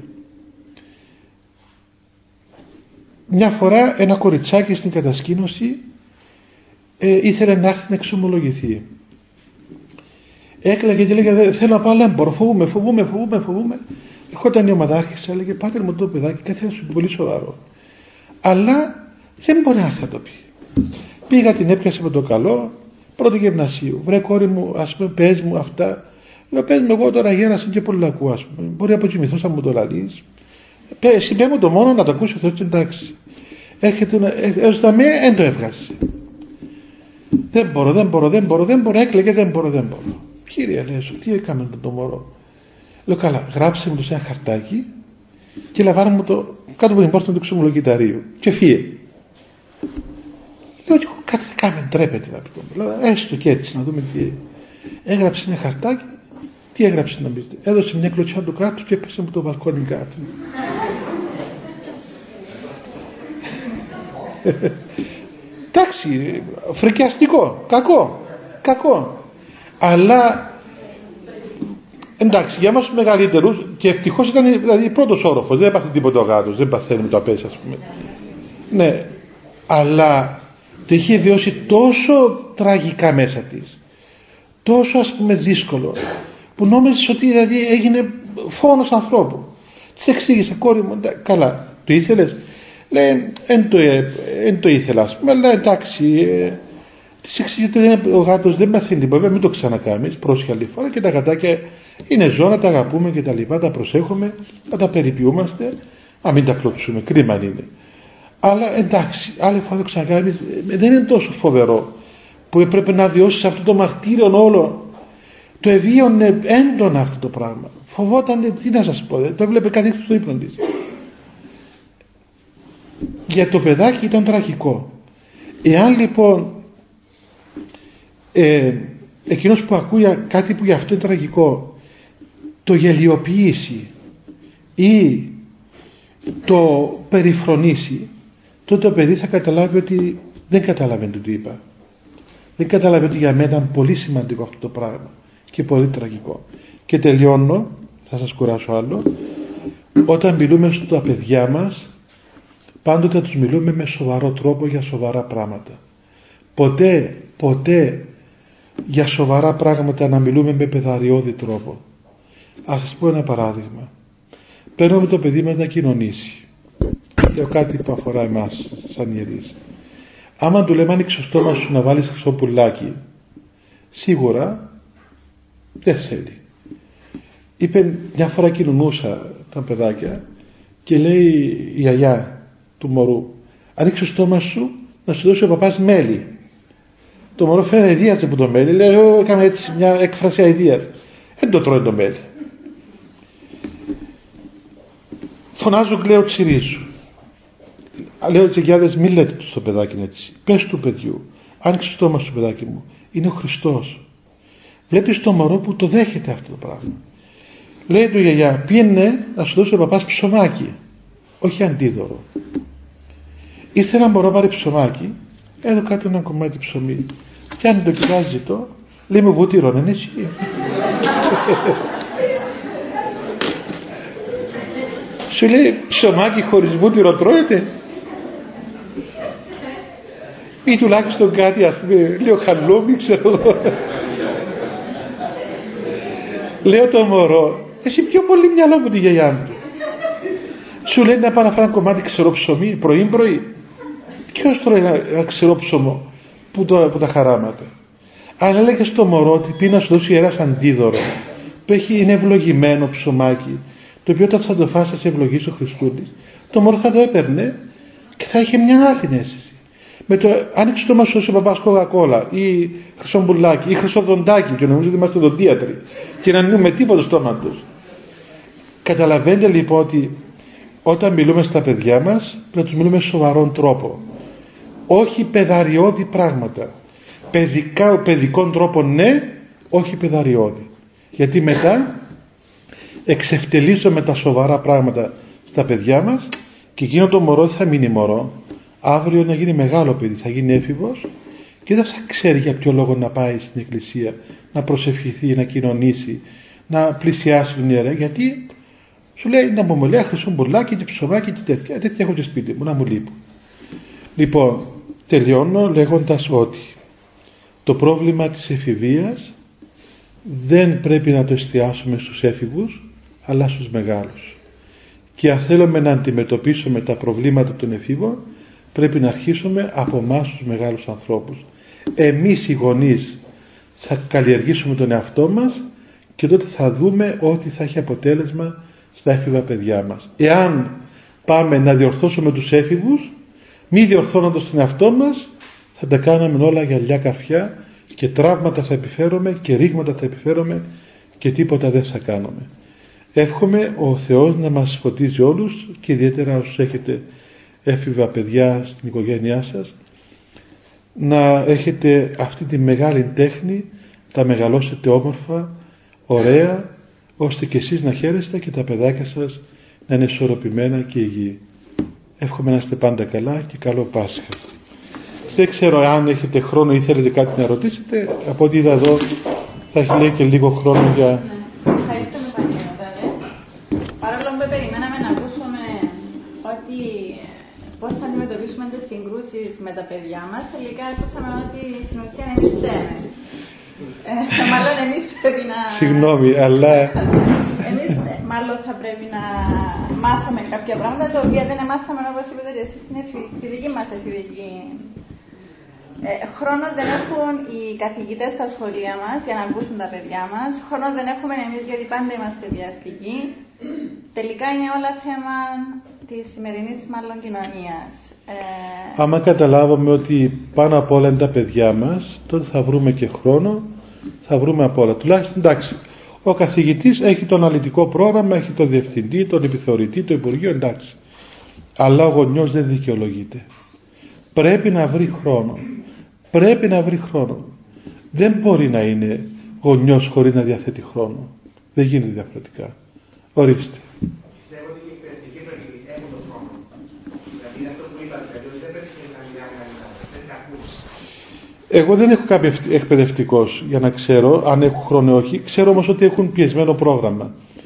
Μια φορά ένα κοριτσάκι στην κατασκήνωση ήθελε να έρθει να εξομολογηθεί. Έκλαιγε και λέγε, θέλω να πάω λέμπορο, φοβούμαι. Ερχόταν η ομαδάρχησα, έλεγε, πάτερ μου το παιδάκι, κάτι θα σου πει πολύ σοβαρό. Αλλά δεν μπορεί να έρθει να το πει. Πήγα, την έπιασε με το καλό, πρώτο γυμνασίου. Βρε κόρη μου, ας πούμε, πες μου αυτά. Λέω, πες μου, εγώ τώρα γέρασα και πολύ ακούω, ας πούμε. Μπορεί να αποκοιμηθώ, θα μου το λαλείς. συμπέμω το μόνο να το ακούσει ο Θεός, εντάξει. Έρχεται έως τα μία, δεν το έβγαζε. Δεν μπορώ, έκλαιγε, δεν μπορώ. Κύριε, λέω, τι έκαμε το μωρό? Λέω, καλά, γράψε μου το σε ένα χαρτάκι και λαμβάνω μου το κάτω από την πόρτα του ξυμολογηταρίου και φύγε. Λέω, κάτι θα κάνει, ντρέπεται να πει. Λέω, έστω και έτσι, να δούμε τι. Έγραψε ένα χαρτάκι, τι έγραψε να πείτε? Έδωσε μια κλωτσιά του κάτω και έπεσε μου το μπαλκόνι κάτω. Εντάξει, φρικιαστικό, κακό. Αλλά εντάξει, για μας τους μεγαλύτερους, και ευτυχώς ήταν δηλαδή πρώτος όροφος, δεν έπαθε τίποτα ο γάτος, δεν παθαίνουμε το απέσαι, ας πούμε. Ναι, αλλά το είχε βιώσει τόσο τραγικά μέσα της, τόσο ας πούμε δύσκολο, που νόμιζες ότι δηλαδή έγινε φόνος ανθρώπου. Της εξήγησε, κόρη μου, καλά, το ήθελες? Λέει, εν το ήθελα, ας πούμε, αλλά εντάξει. Της εξήγησε ότι ο γάτος δεν παθαίνει τίποτα, μην το ξανακάμεις, πρόσχε άλλη φορά, και τα γατάκια είναι ζώα, τα αγαπούμε και τα λοιπά, τα προσέχουμε, να τα περιποιούμαστε, να μην τα κλωτσούμε, κρίμα είναι. Αλλά εντάξει, άλλη φορά το ξανακάμεις, δεν είναι τόσο φοβερό που έπρεπε να βιώσεις αυτό το μαρτύριο όλο. Το ευίωνε έντονα αυτό το πράγμα. Φοβόταν, τι να σας πω, το έβλεπε κάθε στο ύπνο της. Για το παιδάκι ήταν τραγικό. Εάν λοιπόν εκείνος που ακούει κάτι που για αυτό είναι τραγικό το γελιοποιήσει ή το περιφρονήσει, τότε το παιδί θα καταλάβει ότι δεν καταλαβαίνει το τι είπα. Δεν καταλαβαίνει ότι για μένα είναι πολύ σημαντικό αυτό το πράγμα και πολύ τραγικό. Και τελειώνω, θα σας κουράσω άλλο. Όταν μιλούμε στα παιδιά μας, πάντοτε τους μιλούμε με σοβαρό τρόπο για σοβαρά πράγματα. Ποτέ για σοβαρά πράγματα να μιλούμε με παιδαριώδη τρόπο. Ας σας πω ένα παράδειγμα. Παίρνουμε το παιδί μας να κοινωνήσει. Λέω κάτι που αφορά εμάς σαν ιερείς. Άμα του λέμε άνοιξε το στόμα σου να βάλεις χρυσό πουλάκι, σίγουρα δεν θέλει. Είπε μια φορά, κοινωνούσα τα παιδάκια και λέει η γιαγιά του μωρού, ανοίξει το στόμα σου να σου δώσει ο παπάς μέλι. Το μωρό φαίνεται αηδίαζε από το μέλι, λέει, έκανα έτσι μια έκφραση αηδίας. Δεν το τρώει το μέλι. Φωνάζω, κλαίω, τσιρίζω. Λέω τις γιαγιάδες, μη λέτε στο παιδάκι έτσι. Πες του παιδιού, άνοιξε το στόμα σου παιδάκι μου, είναι ο Χριστός. Βλέπεις το μωρό που το δέχεται αυτό το πράγμα. Λέει του γιαγιά, πήγαινε να σου δώσει ο παπάς ψωμάκι, όχι αντίδωρο. Ήρθε ένα μωρό, πάρει ψωμάκι, έδω κάτω ένα κομμάτι ψωμί. Πιάνει το, κοιτάζει το, λέει με βούτυρο, είναι εσύ. Σου λέει, ψωμάκι χωρίς βούτυρο τρώεται? Ή τουλάχιστον κάτι, ας πούμε, λέω χαλούμι, ξέρω. Λέω το μωρό, εσύ πιο πολύ μυαλό από τη γιαγιά μου. Σου λέει να πάω να φάω ένα κομμάτι ξερό ψωμί πρωί. Ποιος τρώει ένα ξερό ψωμό που τα χαράματα? Αλλά λέγε στο μωρό ότι πει να σου δώσει ιεράς αντίδωρο που είναι ευλογημένο ψωμάκι, το οποίο όταν θα το φας θα σε ευλογήσει ο Χριστούλης. Το μωρό θα το έπαιρνε και θα είχε μια άλλη αίσθηση. Με το άνοιξε το μας ο παπάς κοκακόλα ή χρυσό μπουλάκι ή χρυσό δοντάκι, και νομίζω ότι είμαστε δοντίατροι, και να ανοίγουμε τίποτα στο στόμα τους. Καταλαβαίνετε λοιπόν ότι όταν μιλούμε στα παιδιά μας πρέπει να τους μιλούμε με σοβαρόν τρόπο, όχι παιδαριώδη πράγματα. Παιδικών τρόπων ναι, όχι παιδαριώδη, γιατί μετά εξευτελίζουμε τα σοβαρά πράγματα στα παιδιά μας και εκείνο το μωρό δεν θα μείνει μωρό, αύριο να γίνει μεγάλο παιδί, θα γίνει έφηβος και δεν θα ξέρει για ποιο λόγο να πάει στην εκκλησία, να προσευχηθεί, να κοινωνήσει, να πλησιάσει τον ιερέα, γιατί σου λέει να μου λέει χρυσό μπουλάκι και ψωμάκι και τέτοια έχω και σπίτι μου, να μου λείπουν. Λοιπόν, τελειώνω λέγοντας ότι το πρόβλημα της εφηβείας δεν πρέπει να το εστιάσουμε στους έφηβους, αλλά στους μεγάλους. Και αν θέλουμε να αντιμετωπίσουμε τα προβλήματα των εφήβων, πρέπει να αρχίσουμε από εμάς τους μεγάλους ανθρώπους. Εμείς οι γονείς θα καλλιεργήσουμε τον εαυτό μας και τότε θα δούμε ότι θα έχει αποτέλεσμα στα έφηβα παιδιά μας. Εάν πάμε να διορθώσουμε τους έφηβους, μη διορθώνοντας τον εαυτό μας, θα τα κάναμε όλα γυαλιά καρφιά και τραύματα θα επιφέρουμε και ρήγματα θα επιφέρουμε και τίποτα δεν θα κάνουμε. Εύχομαι ο Θεός να μας φωτίζει όλους και ιδιαίτερα όσους έχετε έφηβα παιδιά στην οικογένειά σας, να έχετε αυτή τη μεγάλη τέχνη, τα μεγαλώσετε όμορφα, ωραία, ώστε και εσείς να χαίρεστε και τα παιδάκια σας να είναι ισορροπημένα και υγιή. Εύχομαι να είστε πάντα καλά και καλό Πάσχα. Δεν ξέρω αν έχετε χρόνο ή θέλετε κάτι να ρωτήσετε. Από ό,τι είδα εδώ θα έχει λέει και λίγο χρόνο για... Ευχαριστούμε Παναγιώτα. Παρόλο που περιμέναμε να ακούσουμε ότι πώς θα αντιμετωπίσουμε τις συγκρούσεις με τα παιδιά μας, τελικά ακούσαμε ότι στην ουσία εμείς φταίμε. Μάλλον εμείς πρέπει να... Συγγνώμη, αλλά... Εμείς μάλλον θα πρέπει να μάθουμε κάποια πράγματα, τα οποία δεν μάθαμε, όπως είπατε εσείς, στη δική μας εφηβική. Χρόνο δεν έχουν οι καθηγητές στα σχολεία μας για να ακούσουν τα παιδιά μας. Χρόνο δεν έχουμε εμείς, γιατί πάντα είμαστε βιαστικοί. Τελικά είναι όλα θέμα της σημερινής μάλλον κοινωνίας. Άμα καταλάβουμε ότι πάνω απ' όλα είναι τα παιδιά μας, τότε θα βρούμε και χρόνο, θα βρούμε απ' όλα. Τουλάχιστον εντάξει, ο καθηγητής έχει το αναλυτικό πρόγραμμα, έχει τον διευθυντή, τον επιθεωρητή, το Υπουργείο, εντάξει. Αλλά ο γονιός δεν δικαιολογείται. Πρέπει να βρει χρόνο. Πρέπει να βρει χρόνο. Δεν μπορεί να είναι γονιός χωρίς να διαθέτει χρόνο. Δεν γίνεται διαφορετικά. Ορίστε. Πιστεύω ότι οι εκπαιδευτικοί πρέπει να έχουν τον χρόνο. Δηλαδή αυτό που είπατε, ότι δεν πρέπει να ακούσει. Εγώ δεν έχω κάποιο εκπαιδευτικός για να ξέρω αν έχω χρόνο ή όχι. Ξέρω όμως ότι έχουν πιεσμένο πρόγραμμα.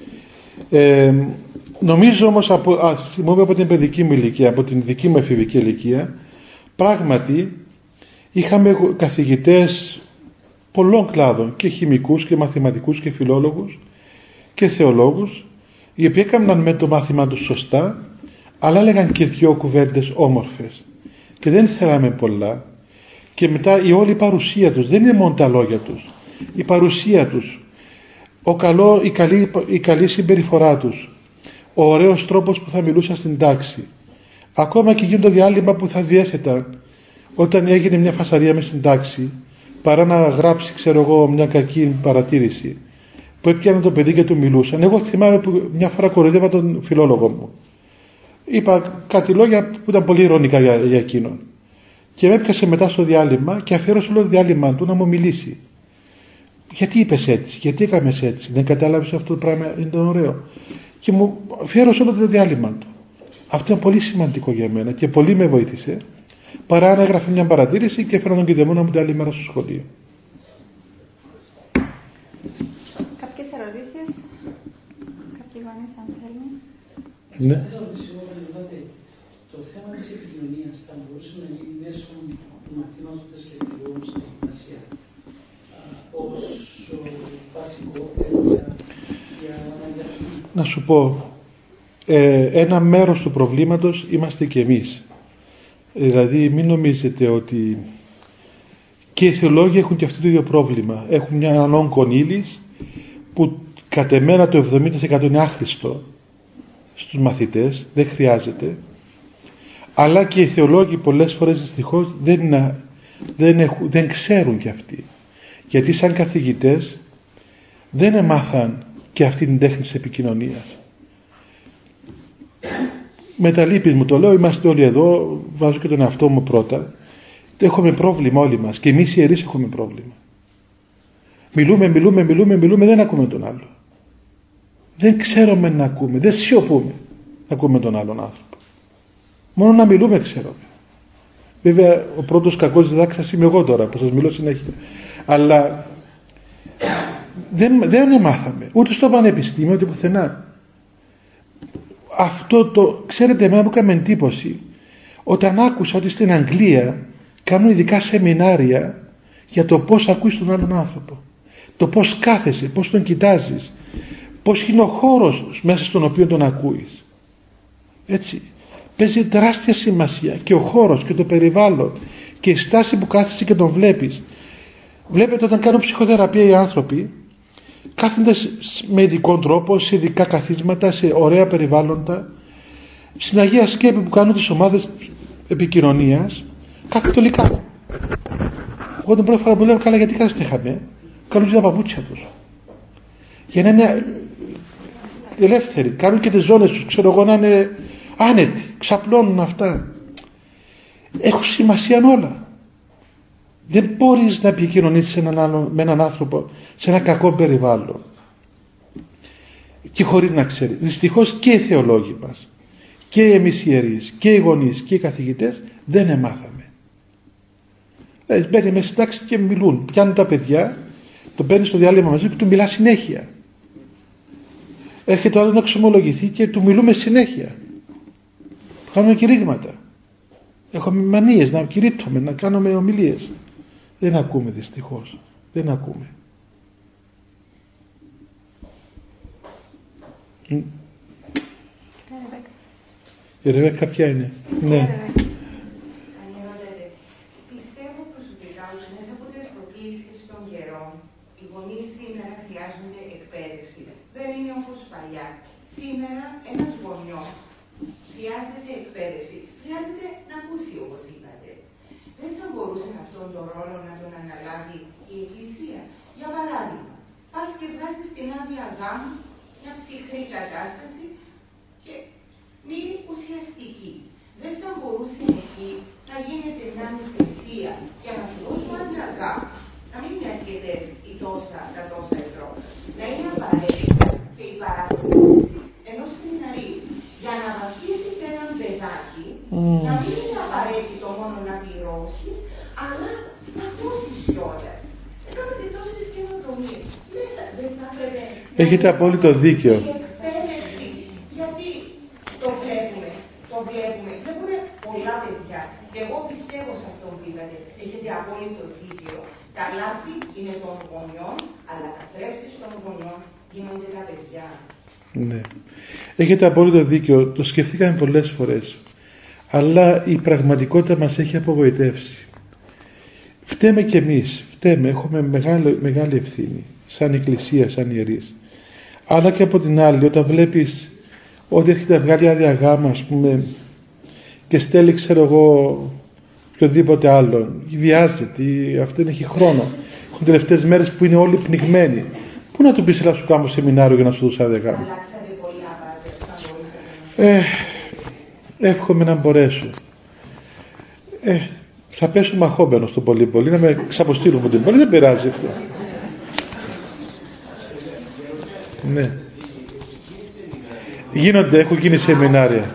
Νομίζω όμως από την παιδική μου ηλικία, από την δική μου εφηβική ηλικία, πράγματι είχαμε καθηγητές πολλών κλάδων, και χημικούς και μαθηματικούς και φιλόλογους και θεολόγους, οι οποίοι έκαναν με το μάθημά τους σωστά, αλλά έλεγαν και δυο κουβέντες όμορφες και δεν θέλαμε πολλά. Και μετά η όλη παρουσία τους, δεν είναι μόνο τα λόγια τους, η παρουσία τους, η καλή συμπεριφορά τους, ο ωραίος τρόπος που θα μιλούσαν στην τάξη, ακόμα και γίνονται διάλειμμα που θα διέθεταν όταν έγινε μια φασαρία μες στην τάξη, παρά να γράψει, ξέρω εγώ, μια κακή παρατήρηση, που έπιανε το παιδί και του μιλούσαν. Εγώ θυμάμαι που μια φορά κοροϊδεύα τον φιλόλογο μου. Είπα κάτι λόγια που ήταν πολύ ειρωνικά για εκείνον. Και με έπιασε μετά στο διάλειμμα και αφιέρωσε όλο το διάλειμμα του να μου μιλήσει. Γιατί είπες έτσι, γιατί έκαμες έτσι, δεν κατάλαβες αυτό το πράγμα, ήταν ωραίο. Και μου αφιέρωσε όλο το διάλειμμα του. Αυτό είναι πολύ σημαντικό για μένα και πολύ με βοήθησε. Παρά να έγραφε μια παρατήρηση και έφερα τον κηδεμόνα μου την άλλη μέρα στο σχολείο. Κάποιες ερωτήσεις, κάποιοι γονείς αν θέλουν. Ναι. Το θέμα της επικοινωνίας θα μπορούσε να γίνει μέσω μαθημάτων σκεπτικών στην γυμνασία ως βασικό θέμα για να διαχειριστεί. Να σου πω, ένα μέρος του προβλήματος είμαστε και εμείς. Δηλαδή μην νομίζετε ότι και οι θεολόγοι έχουν και αυτό το ίδιο πρόβλημα. Έχουν έναν όγκο ύλης που κατ' εμένα το 70% είναι άχρηστο στους μαθητές, δεν χρειάζεται. Αλλά και οι θεολόγοι πολλές φορές δυστυχώς δεν ξέρουν και αυτοί. Γιατί σαν καθηγητές δεν εμάθαν και αυτή την τέχνη της επικοινωνίας. Με τα λύπης μου το λέω, είμαστε όλοι εδώ, βάζω και τον εαυτό μου πρώτα. Έχουμε πρόβλημα όλοι μας και εμείς οι ιερείς έχουμε πρόβλημα. Μιλούμε, δεν ακούμε τον άλλο. Δεν ξέρουμε να ακούμε, δεν σιωπούμε να ακούμε τον άλλον άνθρωπο. Μόνο να μιλούμε ξέρουμε. Βέβαια ο πρώτος κακός διδάκτης είμαι εγώ τώρα που σας μιλώ συνέχεια. Αλλά δεν μάθαμε ούτε στο πανεπιστήμιο ούτε πουθενά. Αυτό το, ξέρετε, εμένα μου έκανε εντύπωση όταν άκουσα ότι στην Αγγλία κάνουν ειδικά σεμινάρια για το πώς ακούεις τον άλλον άνθρωπο, το πώς κάθεσαι, πώς τον κοιτάζεις, πώς είναι ο χώρος μέσα στον οποίο τον ακούεις. Έτσι παίζει τεράστια σημασία και ο χώρος και το περιβάλλον και η στάση που κάθεσαι και τον βλέπεις. Βλέπετε όταν κάνουν ψυχοθεραπεία οι άνθρωποι κάθονται με ειδικό τρόπο, σε ειδικά καθίσματα, σε ωραία περιβάλλοντα. στην Αγία Σκέπη που κάνουν τις ομάδες επικοινωνίας, καθολικά. Εγώ την πρώτη φορά που λέω, καλά, γιατί κάθεστε κάνουν και τα παπούτσια τους για να είναι ελεύθεροι, κάνουν και τις ζώνες τους, ξέρω εγώ, να είναι άνετοι, ξαπλώνουν αυτά. Έχουν σημασία όλα. Δεν μπορείς να επικοινωνήσεις με έναν άνθρωπο σε ένα κακό περιβάλλον και χωρίς να ξέρει. Δυστυχώς και οι θεολόγοι μας και οι εμείς ιερείς και οι γονείς και οι καθηγητές δεν εμάθαμε. Μπαίνει μέσα στην τάξη και μιλούν, πιάνουν τα παιδιά, τον παίρνει στο διάλειμμα μαζί και του μιλά συνέχεια. Έρχεται ο άλλος να εξομολογηθεί και του μιλούμε συνέχεια. Κάνουμε κηρύγματα. Έχουμε μανίες να κηρύττουμε, να κάνουμε ομιλίες. Δεν ακούμε δυστυχώς. Δεν ακούμε. Η Ρεβέκα ποια είναι? Ναι. Πιστεύω προσωπικά ότι μέσα από τις προκλήσεις των καιρών οι γονείς σήμερα χρειάζονται εκπαίδευση. Δεν είναι όπως παλιά. Σήμερα ένας γονιός χρειάζεται εκπαίδευση. Χρειάζεται να ακούσει, όπως είπατε. Δεν θα μπορούσε αυτόν τον ρόλο να τον αναλάβει η Εκκλησία? Για παράδειγμα, πας και βγάζεις την άδεια γάμου, μια ψυχρή κατάσταση και μη ουσιαστική. Δεν θα μπορούσε εκεί να γίνεται μια νομοθεσία για να σου δώσω άδεια γάμου, να μην είναι αρκετές τα τόσα ευρώ, να είναι απαραίτητα και η παρακολούθηση ενός σεμιναρίου για να βαφήσεις έναν παιδάκι, να μην είναι απαραίτητο μόνο να πληρώσεις, αλλά να δώσεις κιόλας. Κάνετε τόσες καινοτομίες. Μέσα δεν θα έπρεπε. Έχετε απόλυτο δίκιο. Η εκπαίδευση, γιατί το βλέπουμε. Βλέπουμε πολλά παιδιά. Και εγώ πιστεύω σε αυτό που είπατε. Έχετε απόλυτο δίκιο. Τα λάθη είναι των γονιών, αλλά καθρέφτης των γονιών γίνονται τα παιδιά. Ναι. Έχετε απόλυτο δίκιο. Το σκεφτήκαμε πολλές φορές. Αλλά η πραγματικότητα μας έχει απογοητεύσει. Φταίμε κι εμείς. Έχουμε μεγάλη ευθύνη σαν εκκλησία, σαν ιερείς. Αλλά και από την άλλη, όταν βλέπεις ότι έρχεται να βγάλει άδεια γάμα, ας πούμε, και στέλνει, ξέρω εγώ, οποιοδήποτε άλλον, βιάζεται, αυτό δεν έχει χρόνο. Έχουν τελευταίες μέρες που είναι όλοι πνιγμένοι. Πού να του πεις να σου κάνω σεμινάριο για να σου δώσω άδεια γάμα? Εύχομαι να μπορέσω. Θα πέσω μαχόμενο στο πολύ να με ξαποστείλουν από την πόλη, δεν πειράζει αυτό. Ναι. Έχουν γίνει σεμινάρια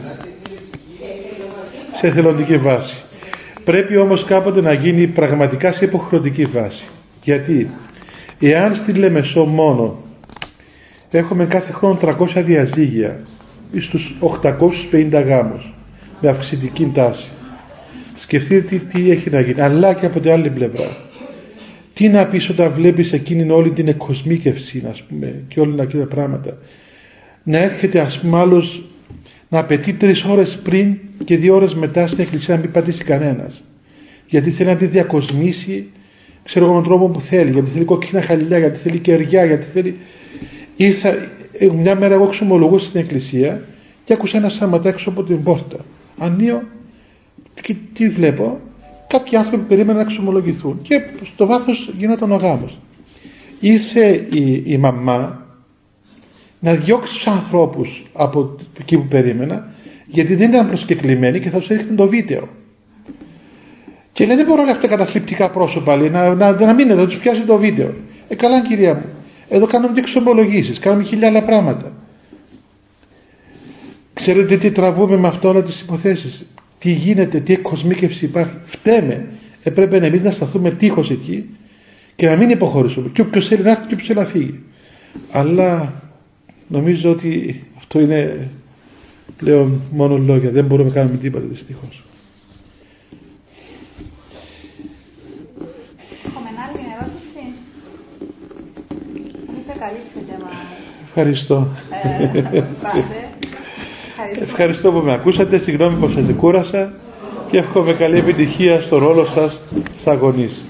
σε εθελοντική βάση. Πρέπει όμως κάποτε να γίνει πραγματικά σε υποχρεωτική βάση. Γιατί εάν στη Λεμεσό μόνο έχουμε κάθε χρόνο 300 διαζύγια στους 850 γάμους με αυξητική τάση, σκεφτείτε τι έχει να γίνει. Αλλά και από την άλλη πλευρά, τι να πεις όταν βλέπεις εκείνη όλη την εκκοσμίκευση, ας πούμε, και όλα αυτά τα πράγματα, να έρχεται, ας πούμε, άλλος να απαιτεί 3 ώρες πριν και 2 ώρες μετά στην εκκλησία να μην πατήσει κανένας, γιατί θέλει να τη διακοσμήσει, ξέρω εγώ, με τον τρόπο που θέλει, γιατί θέλει κόκκινα χαλιά, γιατί θέλει κεριά, γιατί θέλει. Μια μέρα εγώ εξομολογούσα στην εκκλησία και άκουσα ένα σάματα έξω από την πόρτα. Ανοίγω και τι βλέπω? Κάποιοι άνθρωποι περίμεναν να εξομολογηθούν και στο βάθος γινόταν ο γάμος. Ήρθε η μαμά να διώξει τους ανθρώπους από εκεί που περίμενα, γιατί δεν ήταν προσκεκλημένοι και θα τους έδειχνε το βίντεο. Και λέει, δεν μπορώ όλα αυτά τα καταθλιπτικά πρόσωπα, λέει, να μην εδώ, τους πιάσει το βίντεο. Καλά, κυρία μου, εδώ κάνουμε και εξομολογήσεις, κάνουμε 1000 άλλα πράγματα. Ξέρετε τι τραβούμε με αυτό όλα τις υποθέσεις? Τι γίνεται, τι εκκοσμίκευση υπάρχει? Φταίμε. Έπρεπε εμείς να σταθούμε τείχος εκεί και να μην υποχωρήσουμε. Και όποιος θέλει να έρθει και όποιος θέλει να φύγει. Αλλά νομίζω ότι αυτό είναι πλέον μόνο λόγια. Δεν μπορούμε να κάνουμε τίποτα, δυστυχώς. Έχουμε άλλη ερώτηση? Νομίζω καλύψετε μας. Ευχαριστώ. Ευχαριστώ που με ακούσατε. Συγγνώμη που σας κούρασα και εύχομαι καλή επιτυχία στο ρόλο σας σαν γονείς.